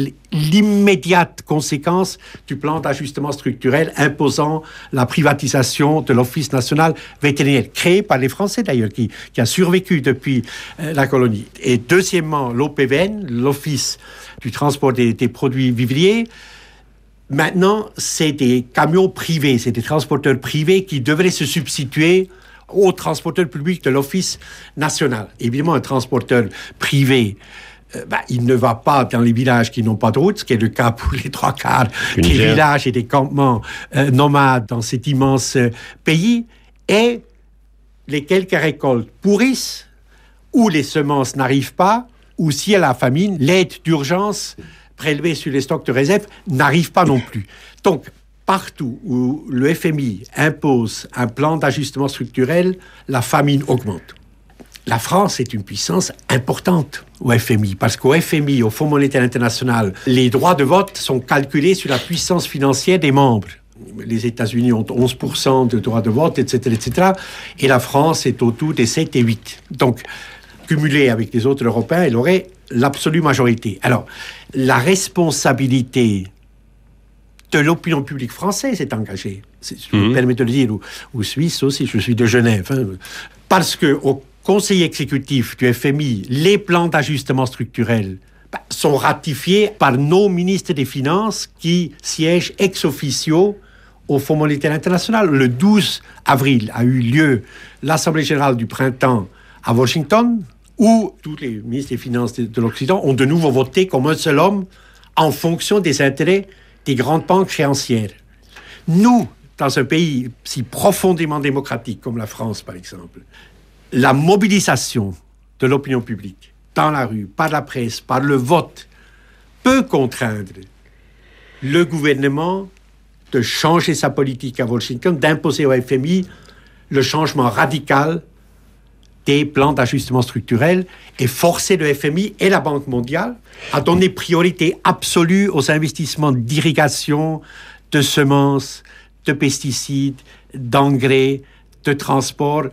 l'immédiate conséquence du plan d'ajustement structurel imposant la privatisation de l'Office national vétérinaire, créé par les Français d'ailleurs, qui, qui a survécu depuis euh, la colonie. Et deuxièmement, l'O P V N, l'Office du transport des, des produits vivriers. Maintenant, c'est des camions privés, c'est des transporteurs privés qui devraient se substituer aux transporteurs publics de l'Office national. Évidemment, un transporteur privé, euh, bah, il ne va pas dans les villages qui n'ont pas de route, ce qui est le cas pour les trois quarts des villages et des campements euh, nomades dans cet immense euh, pays. Et les quelques récoltes pourrissent, ou les semences n'arrivent pas, ou si elle a la famine, l'aide d'urgence prélevés sur les stocks de réserve n'arrivent pas non plus. Donc, partout où le F M I impose un plan d'ajustement structurel, la famine augmente. La France est une puissance importante au F M I, parce qu'au F M I, au Fonds monétaire international, les droits de vote sont calculés sur la puissance financière des membres. Les États-Unis ont onze pour cent de droits de vote, et cetera, et cetera, et la France est autour des sept et huit. Donc, cumulé avec les autres Européens, elle aurait l'absolue majorité. Alors, la responsabilité de l'opinion publique française est engagée. C'est, je me mmh. permets de le dire, ou, ou suisse aussi, je suis de Genève. Hein, parce qu'au conseil exécutif du F M I, les plans d'ajustement structurel bah, sont ratifiés par nos ministres des Finances qui siègent ex officio au Fonds monétaire international. Le douze avril a eu lieu l'Assemblée générale du printemps à Washington, où tous les ministres des Finances de, de l'Occident ont de nouveau voté comme un seul homme en fonction des intérêts des grandes banques créancières. Nous, dans un pays si profondément démocratique comme la France, par exemple, la mobilisation de l'opinion publique dans la rue, par la presse, par le vote, peut contraindre le gouvernement de changer sa politique à Washington, d'imposer au F M I le changement radical des plans d'ajustement structurel et forcer le F M I et la Banque mondiale à donner priorité absolue aux investissements d'irrigation, de semences, de pesticides, d'engrais, de transport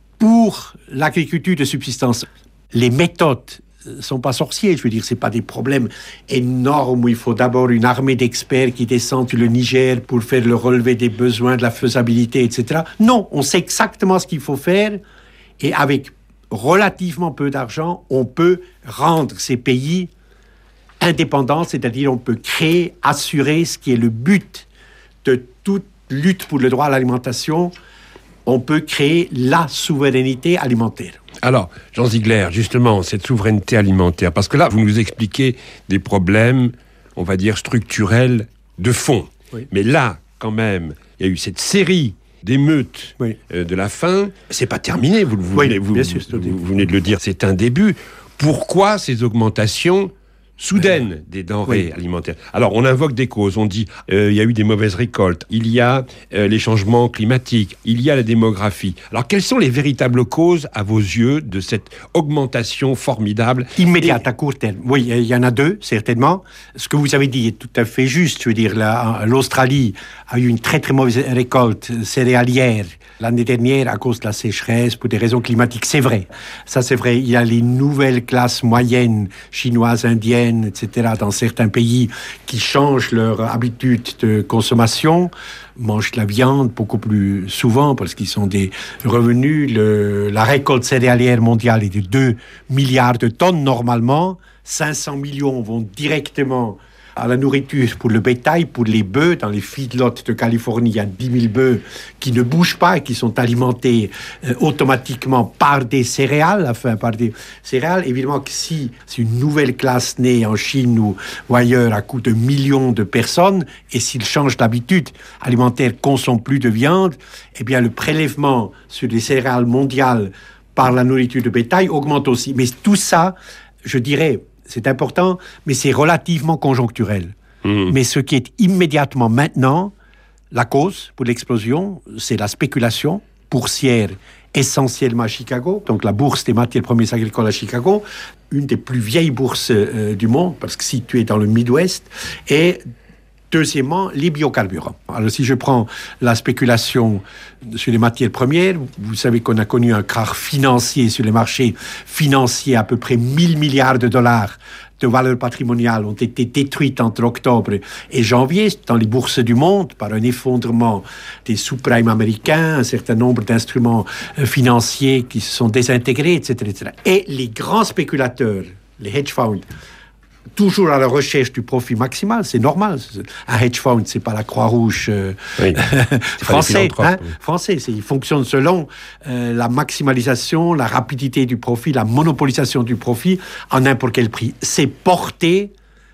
pour l'agriculture de subsistance. Les méthodes ne sont pas sorcières, je veux dire, ce n'est pas des problèmes énormes où il faut d'abord une armée d'experts qui descendent le Niger pour faire le relevé des besoins, de la faisabilité, et cetera. Non, on sait exactement ce qu'il faut faire et avec relativement peu d'argent, on peut rendre ces pays indépendants, c'est-à-dire on peut créer, assurer ce qui est le but de toute lutte pour le droit à l'alimentation. On peut créer la souveraineté alimentaire. Alors, Jean Ziegler, justement, cette souveraineté alimentaire, parce que là, vous nous expliquez des problèmes, on va dire, structurels de fond. Oui. Mais là, quand même, il y a eu cette série d'émeutes oui. euh, de la faim. C'est pas terminé, vous, vous, oui, venez, vous, bien sûr, vous, vous venez de le dire, c'est un début. Pourquoi ces augmentations soudaine des denrées oui. alimentaires? Alors, on invoque des causes. On dit euh, il y a eu des mauvaises récoltes, il y a euh, les changements climatiques, il y a la démographie. Alors, quelles sont les véritables causes, à vos yeux, de cette augmentation formidable? Immédiate, à court terme. Oui, il y en a deux, certainement. Ce que vous avez dit est tout à fait juste. Je veux dire, la, l'Australie a eu une très, très mauvaise récolte céréalière l'année dernière à cause de la sécheresse, pour des raisons climatiques. C'est vrai. Ça, c'est vrai. Il y a les nouvelles classes moyennes, chinoises, indiennes, et cetera, dans certains pays qui changent leur habitude de consommation, mangent de la viande beaucoup plus souvent parce qu'ils sont des revenus. Le, la récolte céréalière mondiale est de deux milliards de tonnes normalement. cinq cents millions vont directement à la nourriture pour le bétail, pour les bœufs. Dans les feedlots de Californie, il y a dix mille bœufs qui ne bougent pas et qui sont alimentés euh, automatiquement par des céréales, enfin par des céréales. Évidemment que si c'est une nouvelle classe née en Chine ou, ou ailleurs à coup de millions de personnes, et s'ils changent d'habitude alimentaire, consomment plus de viande, eh bien le prélèvement sur les céréales mondiales par la nourriture de bétail augmente aussi. Mais tout ça, je dirais, c'est important, mais c'est relativement conjoncturel. Mmh. Mais ce qui est immédiatement maintenant, la cause pour l'explosion, c'est la spéculation boursière, essentiellement à Chicago, donc la bourse des matières premières agricoles à Chicago, une des plus vieilles bourses euh, du monde, parce que située dans le Midwest, et deuxièmement, les biocarburants. Alors, si je prends la spéculation sur les matières premières, vous savez qu'on a connu un krach financier sur les marchés financiers, à peu près mille milliards de dollars de valeurs patrimoniales ont été détruites entre octobre et janvier dans les bourses du monde par un effondrement des sous-primes américains, un certain nombre d'instruments financiers qui se sont désintégrés, et cetera, et cetera. Et les grands spéculateurs, les hedge funds, toujours à la recherche du profit maximal, c'est normal. Un hedge fund, c'est pas la Croix-Rouge euh, oui. français. Hein, oui. Français, c'est, il fonctionne selon euh, la maximalisation, la rapidité du profit, la monopolisation du profit à n'importe quel prix. C'est porté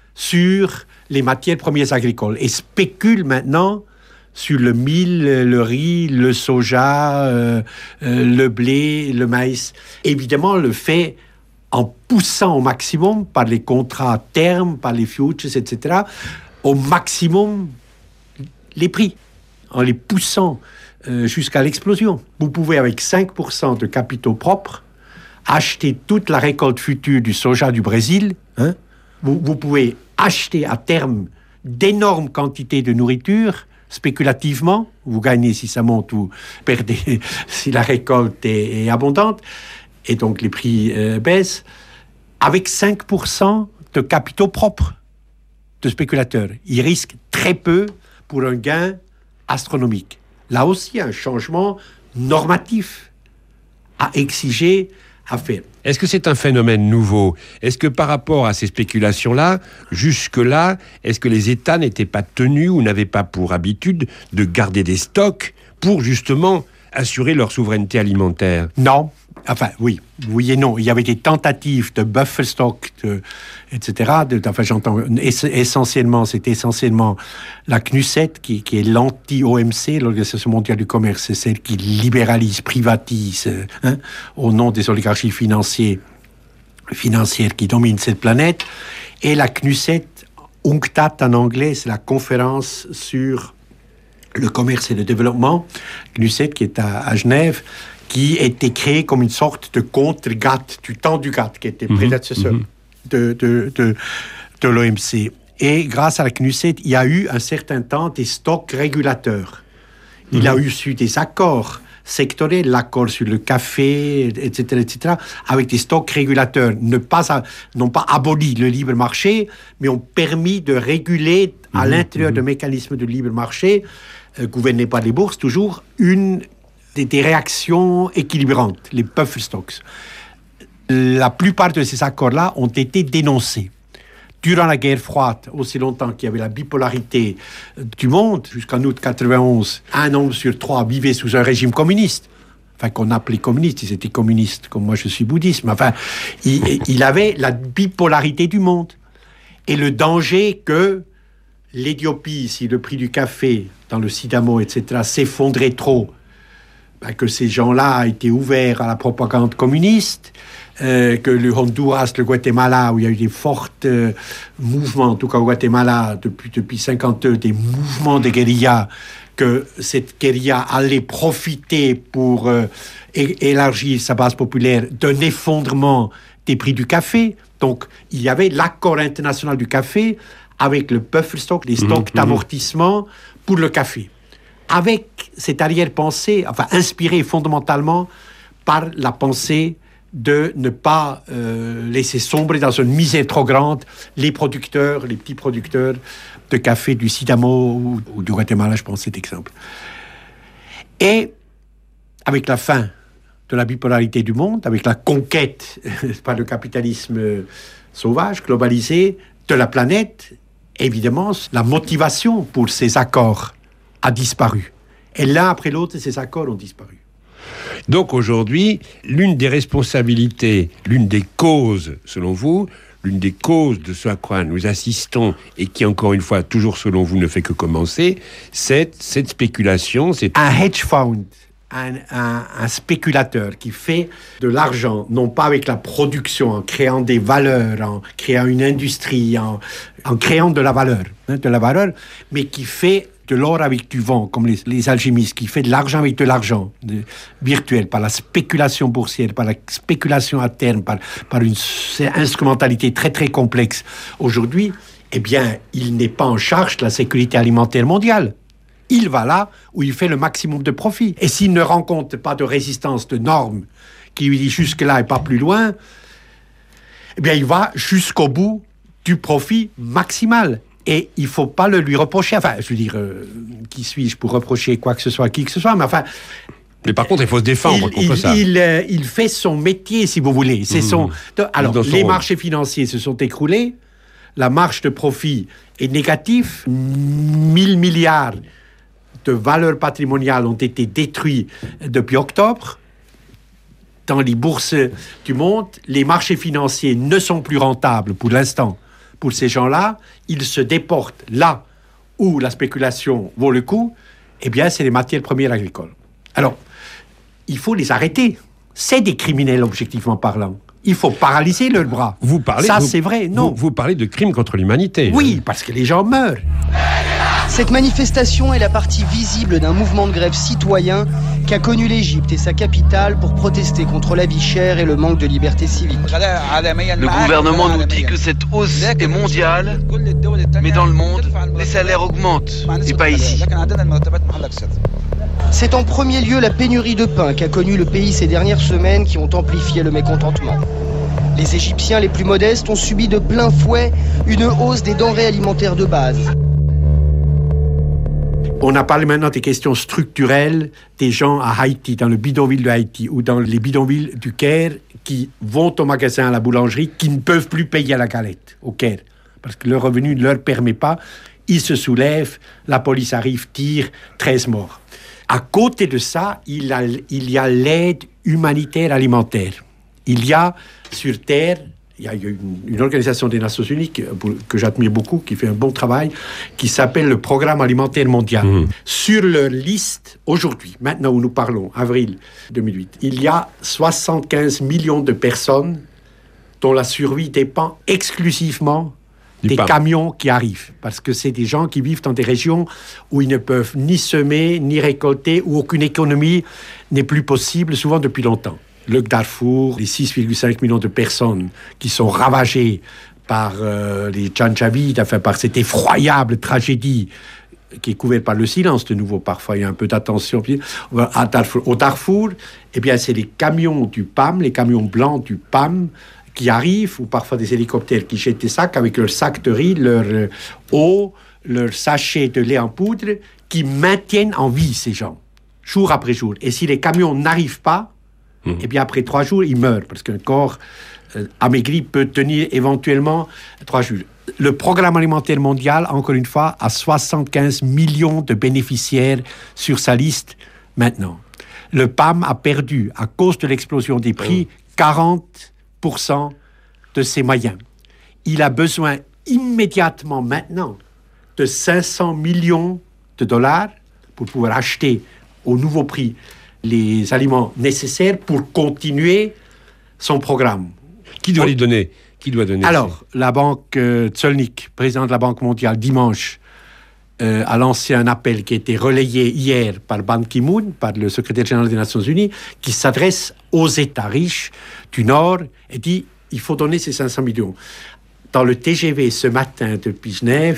sur les matières premières agricoles et spécule maintenant sur le mil, le riz, le soja, euh, euh, le blé, le maïs. Évidemment, le fait en poussant au maximum par les contrats à terme, par les futures, et cetera, au maximum les prix, en les poussant euh, jusqu'à l'explosion. Vous pouvez, avec cinq pour cent de capitaux propres, acheter toute la récolte future du soja du Brésil. Hein? Vous, vous pouvez acheter à terme d'énormes quantités de nourriture, spéculativement. Vous gagnez si ça monte ou perdez si la récolte est, est abondante. Et donc les prix euh, baissent, avec cinq pour cent de capitaux propres de spéculateurs. Ils risquent très peu pour un gain astronomique. Là aussi, un changement normatif à exiger, à faire. Est-ce que c'est un phénomène nouveau? Est-ce que par rapport à ces spéculations-là, jusque-là, est-ce que les États n'étaient pas tenus ou n'avaient pas pour habitude de garder des stocks pour justement assurer leur souveraineté alimentaire? Non. Enfin, oui, oui et non. Il y avait des tentatives de buffer stock, de, et cetera. De, enfin, j'entends essentiellement, c'est essentiellement la C N U S E T qui, qui est l'anti-O M C, l'Organisation mondiale du commerce, c'est celle qui libéralise, privatise, hein, au nom des oligarchies financières, financières qui dominent cette planète. Et la C N U S E T, UNCTAD en anglais, c'est la conférence sur le commerce et le développement, C N U S E D, qui est à, à Genève, qui était créé comme une sorte de contre-G A T T, du temps du G A T T, qui était Mmh, prédécesseur mmh. de, de, de, de l'O M C. Et grâce à la C N U S E D, il y a eu un certain temps des stocks régulateurs. Il mmh. a eu su des accords sectoriels, l'accord sur le café, et cetera, et cetera, avec des stocks régulateurs, ne pas, n'ont pas aboli le libre marché, mais ont permis de réguler à mmh. l'intérieur mmh. de mécanismes de libre marché, euh, gouvernés par les bourses, toujours une des, des réactions équilibrantes, les buffer stocks. La plupart de ces accords-là ont été dénoncés. Durant la guerre froide, aussi longtemps qu'il y avait la bipolarité du monde, jusqu'en août quatre-vingt-onze, un homme sur trois vivait sous un régime communiste. Enfin, qu'on appelait communiste, ils étaient communistes, comme moi je suis bouddhiste, mais enfin, il, il avait la bipolarité du monde. Et le danger que l'Éthiopie, si le prix du café dans le Sidamo, et cetera, s'effondrait trop, ben, que ces gens-là étaient ouverts à la propagande communiste, Euh, que le Honduras, le Guatemala, où il y a eu des forts euh, mouvements, en tout cas au Guatemala, depuis, depuis cinquante-deux, des mouvements de guérilla, que cette guérilla allait profiter pour euh, é- élargir sa base populaire d'un effondrement des prix du café. Donc, il y avait l'accord international du café avec le buffer stock, les stocks mmh, d'amortissement pour le café. Avec cette arrière-pensée, enfin, inspirée fondamentalement par la pensée de ne pas euh, laisser sombrer dans une misère trop grande les producteurs, les petits producteurs de café du Sidamo ou, ou du Guatemala, je pense, cet exemple. Et avec la fin de la bipolarité du monde, avec la conquête par le capitalisme sauvage, globalisé, de la planète, évidemment, la motivation pour ces accords a disparu. Et l'un après l'autre, ces accords ont disparu. Donc aujourd'hui, l'une des responsabilités, l'une des causes, selon vous, l'une des causes de ce à quoi nous assistons, et qui, encore une fois, toujours selon vous, ne fait que commencer, c'est cette spéculation. C'est... Un hedge fund, un, un, un spéculateur qui fait de l'argent, non pas avec la production, en créant des valeurs, en créant une industrie, en, en créant de la valeur, hein, de la valeur, mais qui fait de l'or avec du vent, comme les, les alchimistes, qui fait de l'argent avec de l'argent de, virtuel, par la spéculation boursière, par la spéculation à terme, par, par une instrumentalité très très complexe. Aujourd'hui, eh bien, il n'est pas en charge de la sécurité alimentaire mondiale. Il va là où il fait le maximum de profit. Et s'il ne rencontre pas de résistance de normes qui lui dit jusque-là et pas plus loin, eh bien, il va jusqu'au bout du profit maximal. Et il ne faut pas le lui reprocher. Enfin, je veux dire, euh, qui suis-je pour reprocher quoi que ce soit à qui que ce soit, mais enfin... Mais par contre, il faut se défendre il, contre il, ça. Il, euh, il fait son métier, si vous voulez. C'est mmh. son... Alors, son les rôle. Marchés financiers se sont écroulés. La marge de profit est négative. mille milliards de valeurs patrimoniales ont été détruits depuis octobre. Dans les bourses du monde, les marchés financiers ne sont plus rentables pour l'instant. Pour ces gens-là, ils se déportent là où la spéculation vaut le coup, eh bien, c'est les matières premières agricoles. Alors, il faut les arrêter. C'est des criminels, objectivement parlant. Il faut paralyser leurs bras. Vous parlez, Ça, vous, c'est vrai, non. Vous, vous parlez de crimes contre l'humanité. Oui, parce que les gens meurent. Cette manifestation est la partie visible d'un mouvement de grève citoyen qui a connu l'Égypte et sa capitale pour protester contre la vie chère et le manque de liberté civique. Le gouvernement nous dit que cette hausse est mondiale, mais dans le monde, les salaires augmentent, et pas ici. C'est en premier lieu la pénurie de pain qu'a connu le pays ces dernières semaines qui ont amplifié le mécontentement. Les Égyptiens les plus modestes ont subi de plein fouet une hausse des denrées alimentaires de base. On a parlé maintenant des questions structurelles des gens à Haïti, dans le bidonville de Haïti ou dans les bidonvilles du Caire qui vont au magasin, à la boulangerie, qui ne peuvent plus payer à la galette au Caire parce que leur revenu ne leur permet pas. Ils se soulèvent, la police arrive, tire, treize morts. À côté de ça, il, a, il y a l'aide humanitaire alimentaire. Il y a sur Terre... Il y a une, une organisation des Nations Unies que, que j'admire beaucoup, qui fait un bon travail, qui s'appelle le Programme alimentaire mondial. Mmh. Sur leur liste, aujourd'hui, maintenant où nous parlons, avril deux mille huit, il y a soixante-quinze millions de personnes dont la survie dépend exclusivement Du des P A M. camions qui arrivent, parce que c'est des gens qui vivent dans des régions où ils ne peuvent ni semer, ni récolter, où aucune économie n'est plus possible, souvent depuis longtemps. Le Darfour, les six virgule cinq millions de personnes qui sont ravagées par euh, les Janjaweed, enfin par cette effroyable tragédie qui est couverte par le silence de nouveau, parfois il y a un peu d'attention. À Darfour, au Darfour, eh bien, c'est les camions du P A M, les camions blancs du P A M qui arrivent, ou parfois des hélicoptères qui jettent des sacs avec leurs sacs de riz, leur euh, eau, leurs sachets de lait en poudre, qui maintiennent en vie ces gens, jour après jour. Et si les camions n'arrivent pas, mmh. eh bien après trois jours, ils meurent, parce qu'un corps euh, amaigri peut tenir éventuellement trois jours. Le Programme alimentaire mondial, encore une fois, a soixante-quinze millions de bénéficiaires sur sa liste maintenant. Le P A M a perdu, à cause de l'explosion des prix, quarante pour cent de ses moyens. Il a besoin immédiatement maintenant de cinq cents millions de dollars pour pouvoir acheter au nouveau prix les aliments nécessaires pour continuer son programme. Qui doit lui donner Qui doit donner Alors, la banque euh, Tsolnik, président de la Banque mondiale, dimanche, euh, a lancé un appel qui a été relayé hier par Ban Ki-moon, par le secrétaire général des Nations Unies, qui s'adresse aux États riches du Nord et dit il faut donner ces cinq cents millions. Dans le T G V ce matin depuis Genève,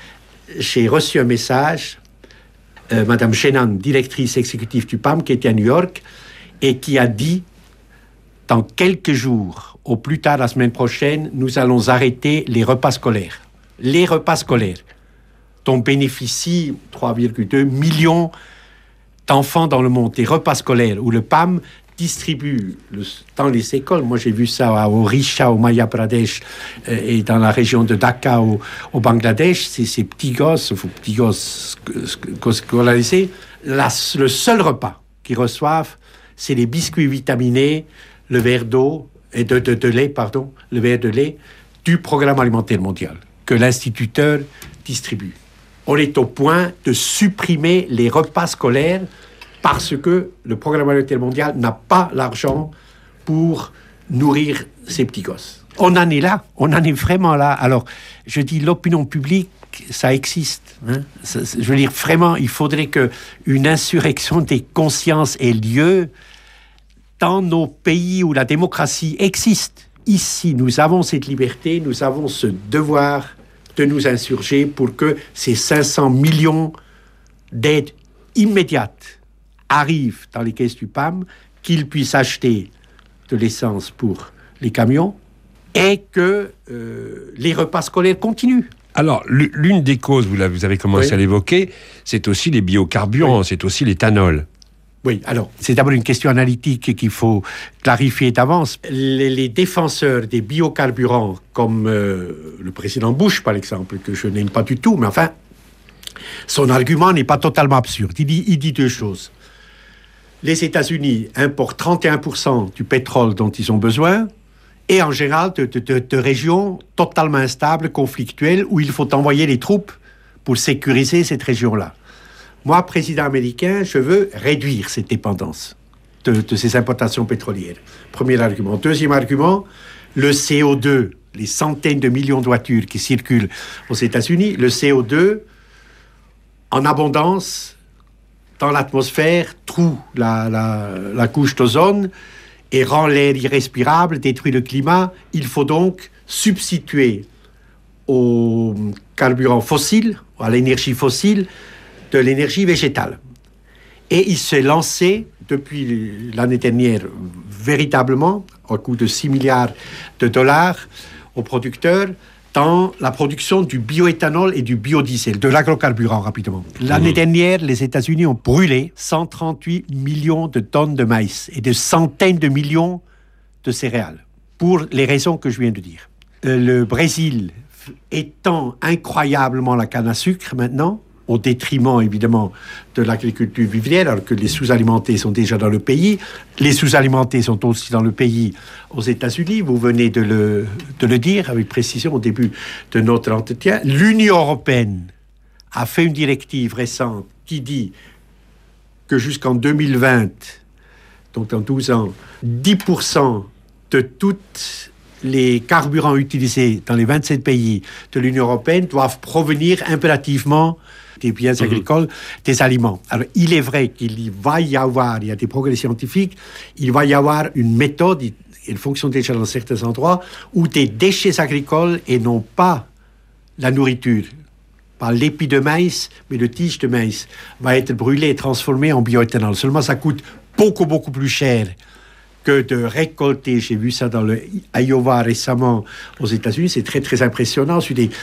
j'ai reçu un message, euh, Madame Shenan, directrice exécutive du P A M, qui était à New York, et qui a dit dans quelques jours, au plus tard la semaine prochaine, nous allons arrêter les repas scolaires. Les repas scolaires dont bénéficient trois virgule deux millions d'enfants dans le monde. Des repas scolaires où le P A M distribue le, dans les écoles. Moi, j'ai vu ça au Risha, au Madhya Pradesh euh, et dans la région de Dhaka au, au Bangladesh. C'est ces petits gosses, enfin, petits gosses scolarisés. La, le seul repas qu'ils reçoivent, c'est les biscuits vitaminés, le verre d'eau, et de, de, de lait, pardon, le verre de lait du Programme alimentaire mondial que l'instituteur distribue. On est au point de supprimer les repas scolaires parce que le Programme alimentaire mondial n'a pas l'argent pour nourrir ces petits gosses. On en est là, on en est vraiment là. Alors, je dis, l'opinion publique, ça existe. Hein? Ça, je veux dire, vraiment, il faudrait qu'une insurrection des consciences ait lieu dans nos pays où la démocratie existe. Ici, nous avons cette liberté, nous avons ce devoir de nous insurger pour que ces cinq cents millions d'aides immédiates arrivent dans les caisses du P A M, qu'ils puissent acheter de l'essence pour les camions et que euh, les repas scolaires continuent. Alors, l'une des causes, vous avez commencé oui. à l'évoquer, c'est aussi les biocarburants, oui. c'est aussi l'éthanol. Oui, alors, c'est d'abord une question analytique qu'il faut clarifier d'avance. Les, les défenseurs des biocarburants, comme euh, le président Bush, par exemple, que je n'aime pas du tout, mais enfin, son argument n'est pas totalement absurde. Il dit, il dit deux choses. Les États-Unis importent trente et un pour cent du pétrole dont ils ont besoin, et en général de, de, de, de régions totalement instables, conflictuelles, où il faut envoyer les troupes pour sécuriser cette région-là. Moi, président américain, je veux réduire cette dépendance de, de ces importations pétrolières. Premier argument. Deuxième argument, le C O deux, les centaines de millions de voitures qui circulent aux États-Unis, le C O deux, en abondance, dans l'atmosphère, troue la, la, la couche d'ozone et rend l'air irrespirable, détruit le climat. Il faut donc substituer aux carburants fossiles, à l'énergie fossile, de l'énergie végétale. Et il s'est lancé, depuis l'année dernière, véritablement, au coût de six milliards de dollars aux producteurs, dans la production du bioéthanol et du biodiesel, de l'agrocarburant, rapidement. L'année mmh. dernière, les États-Unis ont brûlé cent trente-huit millions de tonnes de maïs et de centaines de millions de céréales, pour les raisons que je viens de dire. Euh, le Brésil étend incroyablement la canne à sucre maintenant, au détriment, évidemment, de l'agriculture vivrière, alors que les sous-alimentés sont déjà dans le pays. Les sous-alimentés sont aussi dans le pays aux États-Unis. Vous venez de le, de le dire avec précision au début de notre entretien. L'Union européenne a fait une directive récente qui dit que jusqu'en deux mille vingt, donc dans douze ans, dix pour cent de toute les carburants utilisés dans les vingt-sept pays de l'Union européenne doivent provenir impérativement des biens mmh. agricoles, des aliments. Alors, il est vrai qu'il va y avoir, il y a des progrès scientifiques, il va y avoir une méthode, elle fonctionne déjà dans certains endroits, où des déchets agricoles et non pas la nourriture, pas l'épi de maïs, mais le tige de maïs, va être brûlé et transformé en bioéthanol. Seulement, ça coûte beaucoup, beaucoup plus cher que de récolter. J'ai vu ça dans le Iowa récemment aux États-Unis. C'est très, très impressionnant. Sur des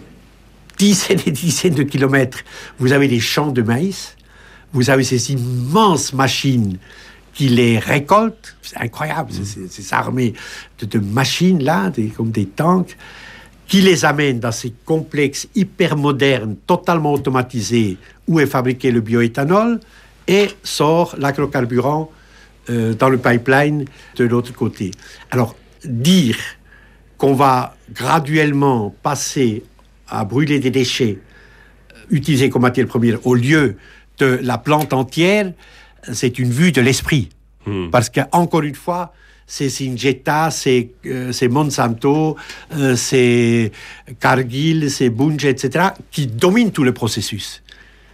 dizaines et dizaines de kilomètres, vous avez des champs de maïs. Vous avez ces immenses machines qui les récoltent. C'est incroyable. Mmh. C'est, c'est, c'est armé de, de machines, là, des, comme des tanks, qui les amènent dans ces complexes hyper modernes, totalement automatisés, où est fabriqué le bioéthanol, et sort l'agrocarburant euh, dans le pipeline de l'autre côté. Alors, dire qu'on va graduellement passer à brûler des déchets utilisés comme matière première au lieu de la plante entière, c'est une vue de l'esprit. Mmh. Parce qu'encore une fois, c'est Syngenta, c'est, euh, c'est Monsanto, euh, c'est Cargill, c'est Bunge, et cetera, qui dominent tout le processus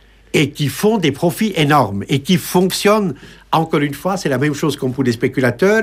et qui font des profits énormes et qui fonctionnent, encore une fois, c'est la même chose comme pour les spéculateurs,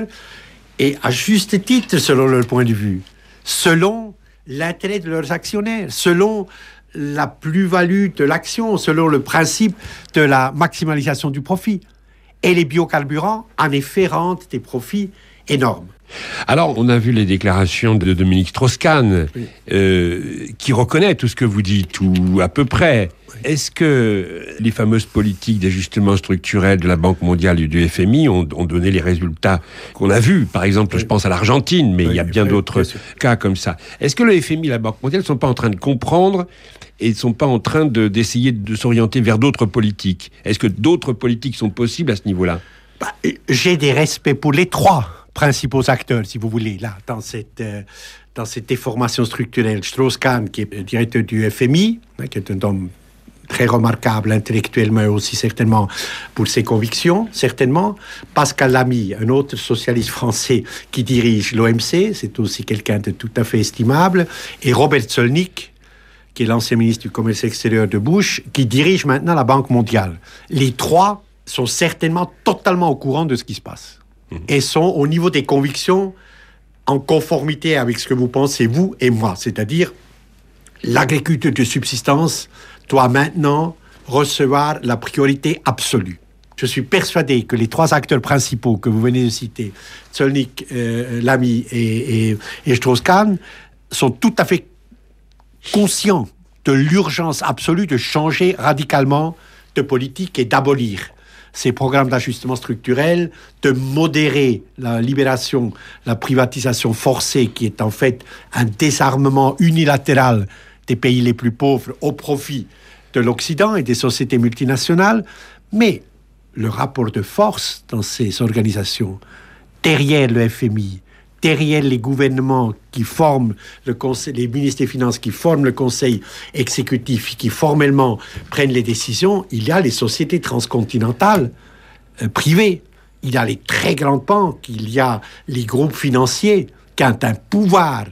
et à juste titre, selon leur point de vue, selon l'intérêt de leurs actionnaires, selon la plus-value de l'action, selon le principe de la maximalisation du profit. Et les biocarburants, en effet, rendent des profits énormes. Alors, on a vu les déclarations de Dominique Strauss-Kahn, oui. euh, qui reconnaît tout ce que vous dites, ou à peu près. Oui. Est-ce que les fameuses politiques d'ajustement structurel de la Banque mondiale et du F M I ont, ont donné les résultats qu'on a vus? Par exemple, oui. je pense à l'Argentine, mais oui, il y a bien oui, d'autres bien cas comme ça. Est-ce que le F M I et la Banque mondiale ne sont pas en train de comprendre et ne sont pas en train de, d'essayer de s'orienter vers d'autres politiques? Est-ce que d'autres politiques sont possibles à ce niveau-là? Bah, j'ai des respects pour les trois principaux acteurs, si vous voulez, là, dans cette, euh, dans cette déformation structurelle. Strauss-Kahn, qui est directeur du F M I, hein, qui est un homme très remarquable intellectuellement et aussi certainement pour ses convictions, certainement. Pascal Lamy, un autre socialiste français qui dirige l'O M C, c'est aussi quelqu'un de tout à fait estimable. Et Robert Zoellnik, qui est l'ancien ministre du Commerce extérieur de Bush, qui dirige maintenant la Banque mondiale. Les trois sont certainement totalement au courant de ce qui se passe. Mmh. Et sont, au niveau des convictions, en conformité avec ce que vous pensez, vous et moi. C'est-à-dire, l'agriculture de subsistance doit maintenant recevoir la priorité absolue. Je suis persuadé que les trois acteurs principaux que vous venez de citer, Zoellnik, euh, Lamy et, et, et Strauss-Kahn, sont tout à fait conscients de l'urgence absolue de changer radicalement de politique et d'abolir ces programmes d'ajustement structurel, de modérer la libération, la privatisation forcée, qui est en fait un désarmement unilatéral des pays les plus pauvres au profit de l'Occident et des sociétés multinationales. Mais le rapport de force dans ces organisations, derrière le F M I, derrière les gouvernements qui forment le conseil, les ministres des Finances qui forment le conseil exécutif, qui formellement prennent les décisions, il y a les sociétés transcontinentales euh, privées, il y a les très grandes banques, il y a les groupes financiers qui ont un pouvoir,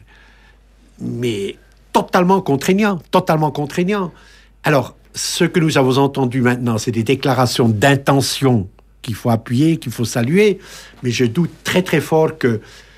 mais totalement contraignant, totalement contraignant. Alors, ce que nous avons entendu maintenant, c'est des déclarations d'intention qu'il faut appuyer, qu'il faut saluer, mais je doute très très fort que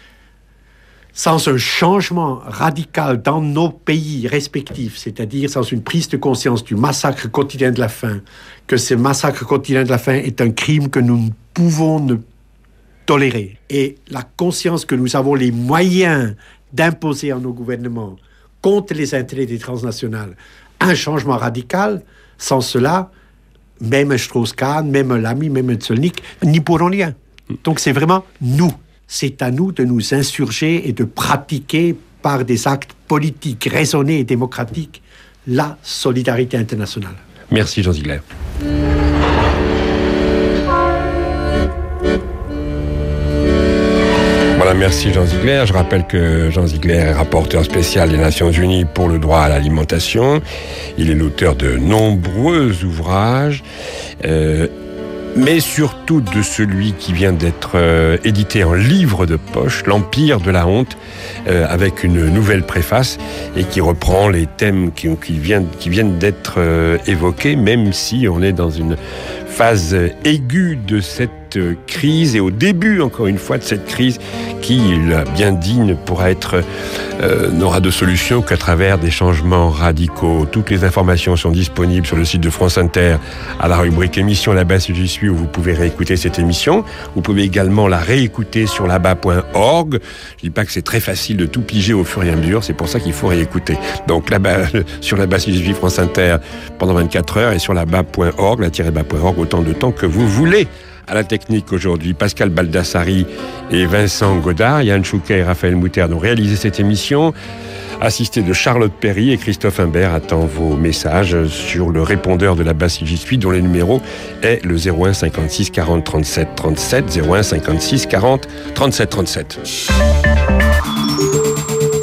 sans un changement radical dans nos pays respectifs, c'est-à-dire sans une prise de conscience du massacre quotidien de la faim, que ce massacre quotidien de la faim est un crime que nous ne pouvons ne tolérer, et la conscience que nous avons les moyens d'imposer à nos gouvernements contre les intérêts des transnationales un changement radical, sans cela, même Strauss-Kahn, même Lamy, même Zoellnik n'y pourront rien. Donc c'est vraiment nous. C'est à nous de nous insurger et de pratiquer par des actes politiques raisonnés et démocratiques la solidarité internationale. Merci Jean Ziegler. Voilà, merci Jean Ziegler. Je rappelle que Jean Ziegler est rapporteur spécial des Nations Unies pour le droit à l'alimentation. Il est l'auteur de nombreux ouvrages. Euh, mais surtout de celui qui vient d'être euh, édité en livre de poche, L'Empire de la honte, euh, avec une nouvelle préface et qui reprend les thèmes qui, qui, viennent, qui viennent d'être euh, évoqués, même si on est dans une phase aiguë de cette crise et au début, encore une fois, de cette crise qui, il l'a bien dit, ne pourra être, euh, n'aura de solution qu'à travers des changements radicaux. Toutes les informations sont disponibles sur le site de France Inter à la rubrique émission là-bas si j'y suis, où vous pouvez réécouter cette émission. Vous pouvez également la réécouter sur là-bas point org. Je dis pas que c'est très facile de tout piger au fur et à mesure, c'est pour ça qu'il faut réécouter. Donc là-bas, sur là-bas si j'y suis, France Inter pendant vingt-quatre heures et sur là-bas point org, la-bas point org, autant de temps que vous voulez. À la technique aujourd'hui, Pascal Baldassari et Vincent Godard, Yann Chouquet et Raphaël Mouter ont réalisé cette émission, assisté de Charlotte Perry, et Christophe Imbert attend vos messages sur le répondeur de la base si j'y suis, dont le numéro est le zéro un cinquante-six quarante trente-sept trente-sept, zéro un cinquante-six quarante trente-sept trente-sept.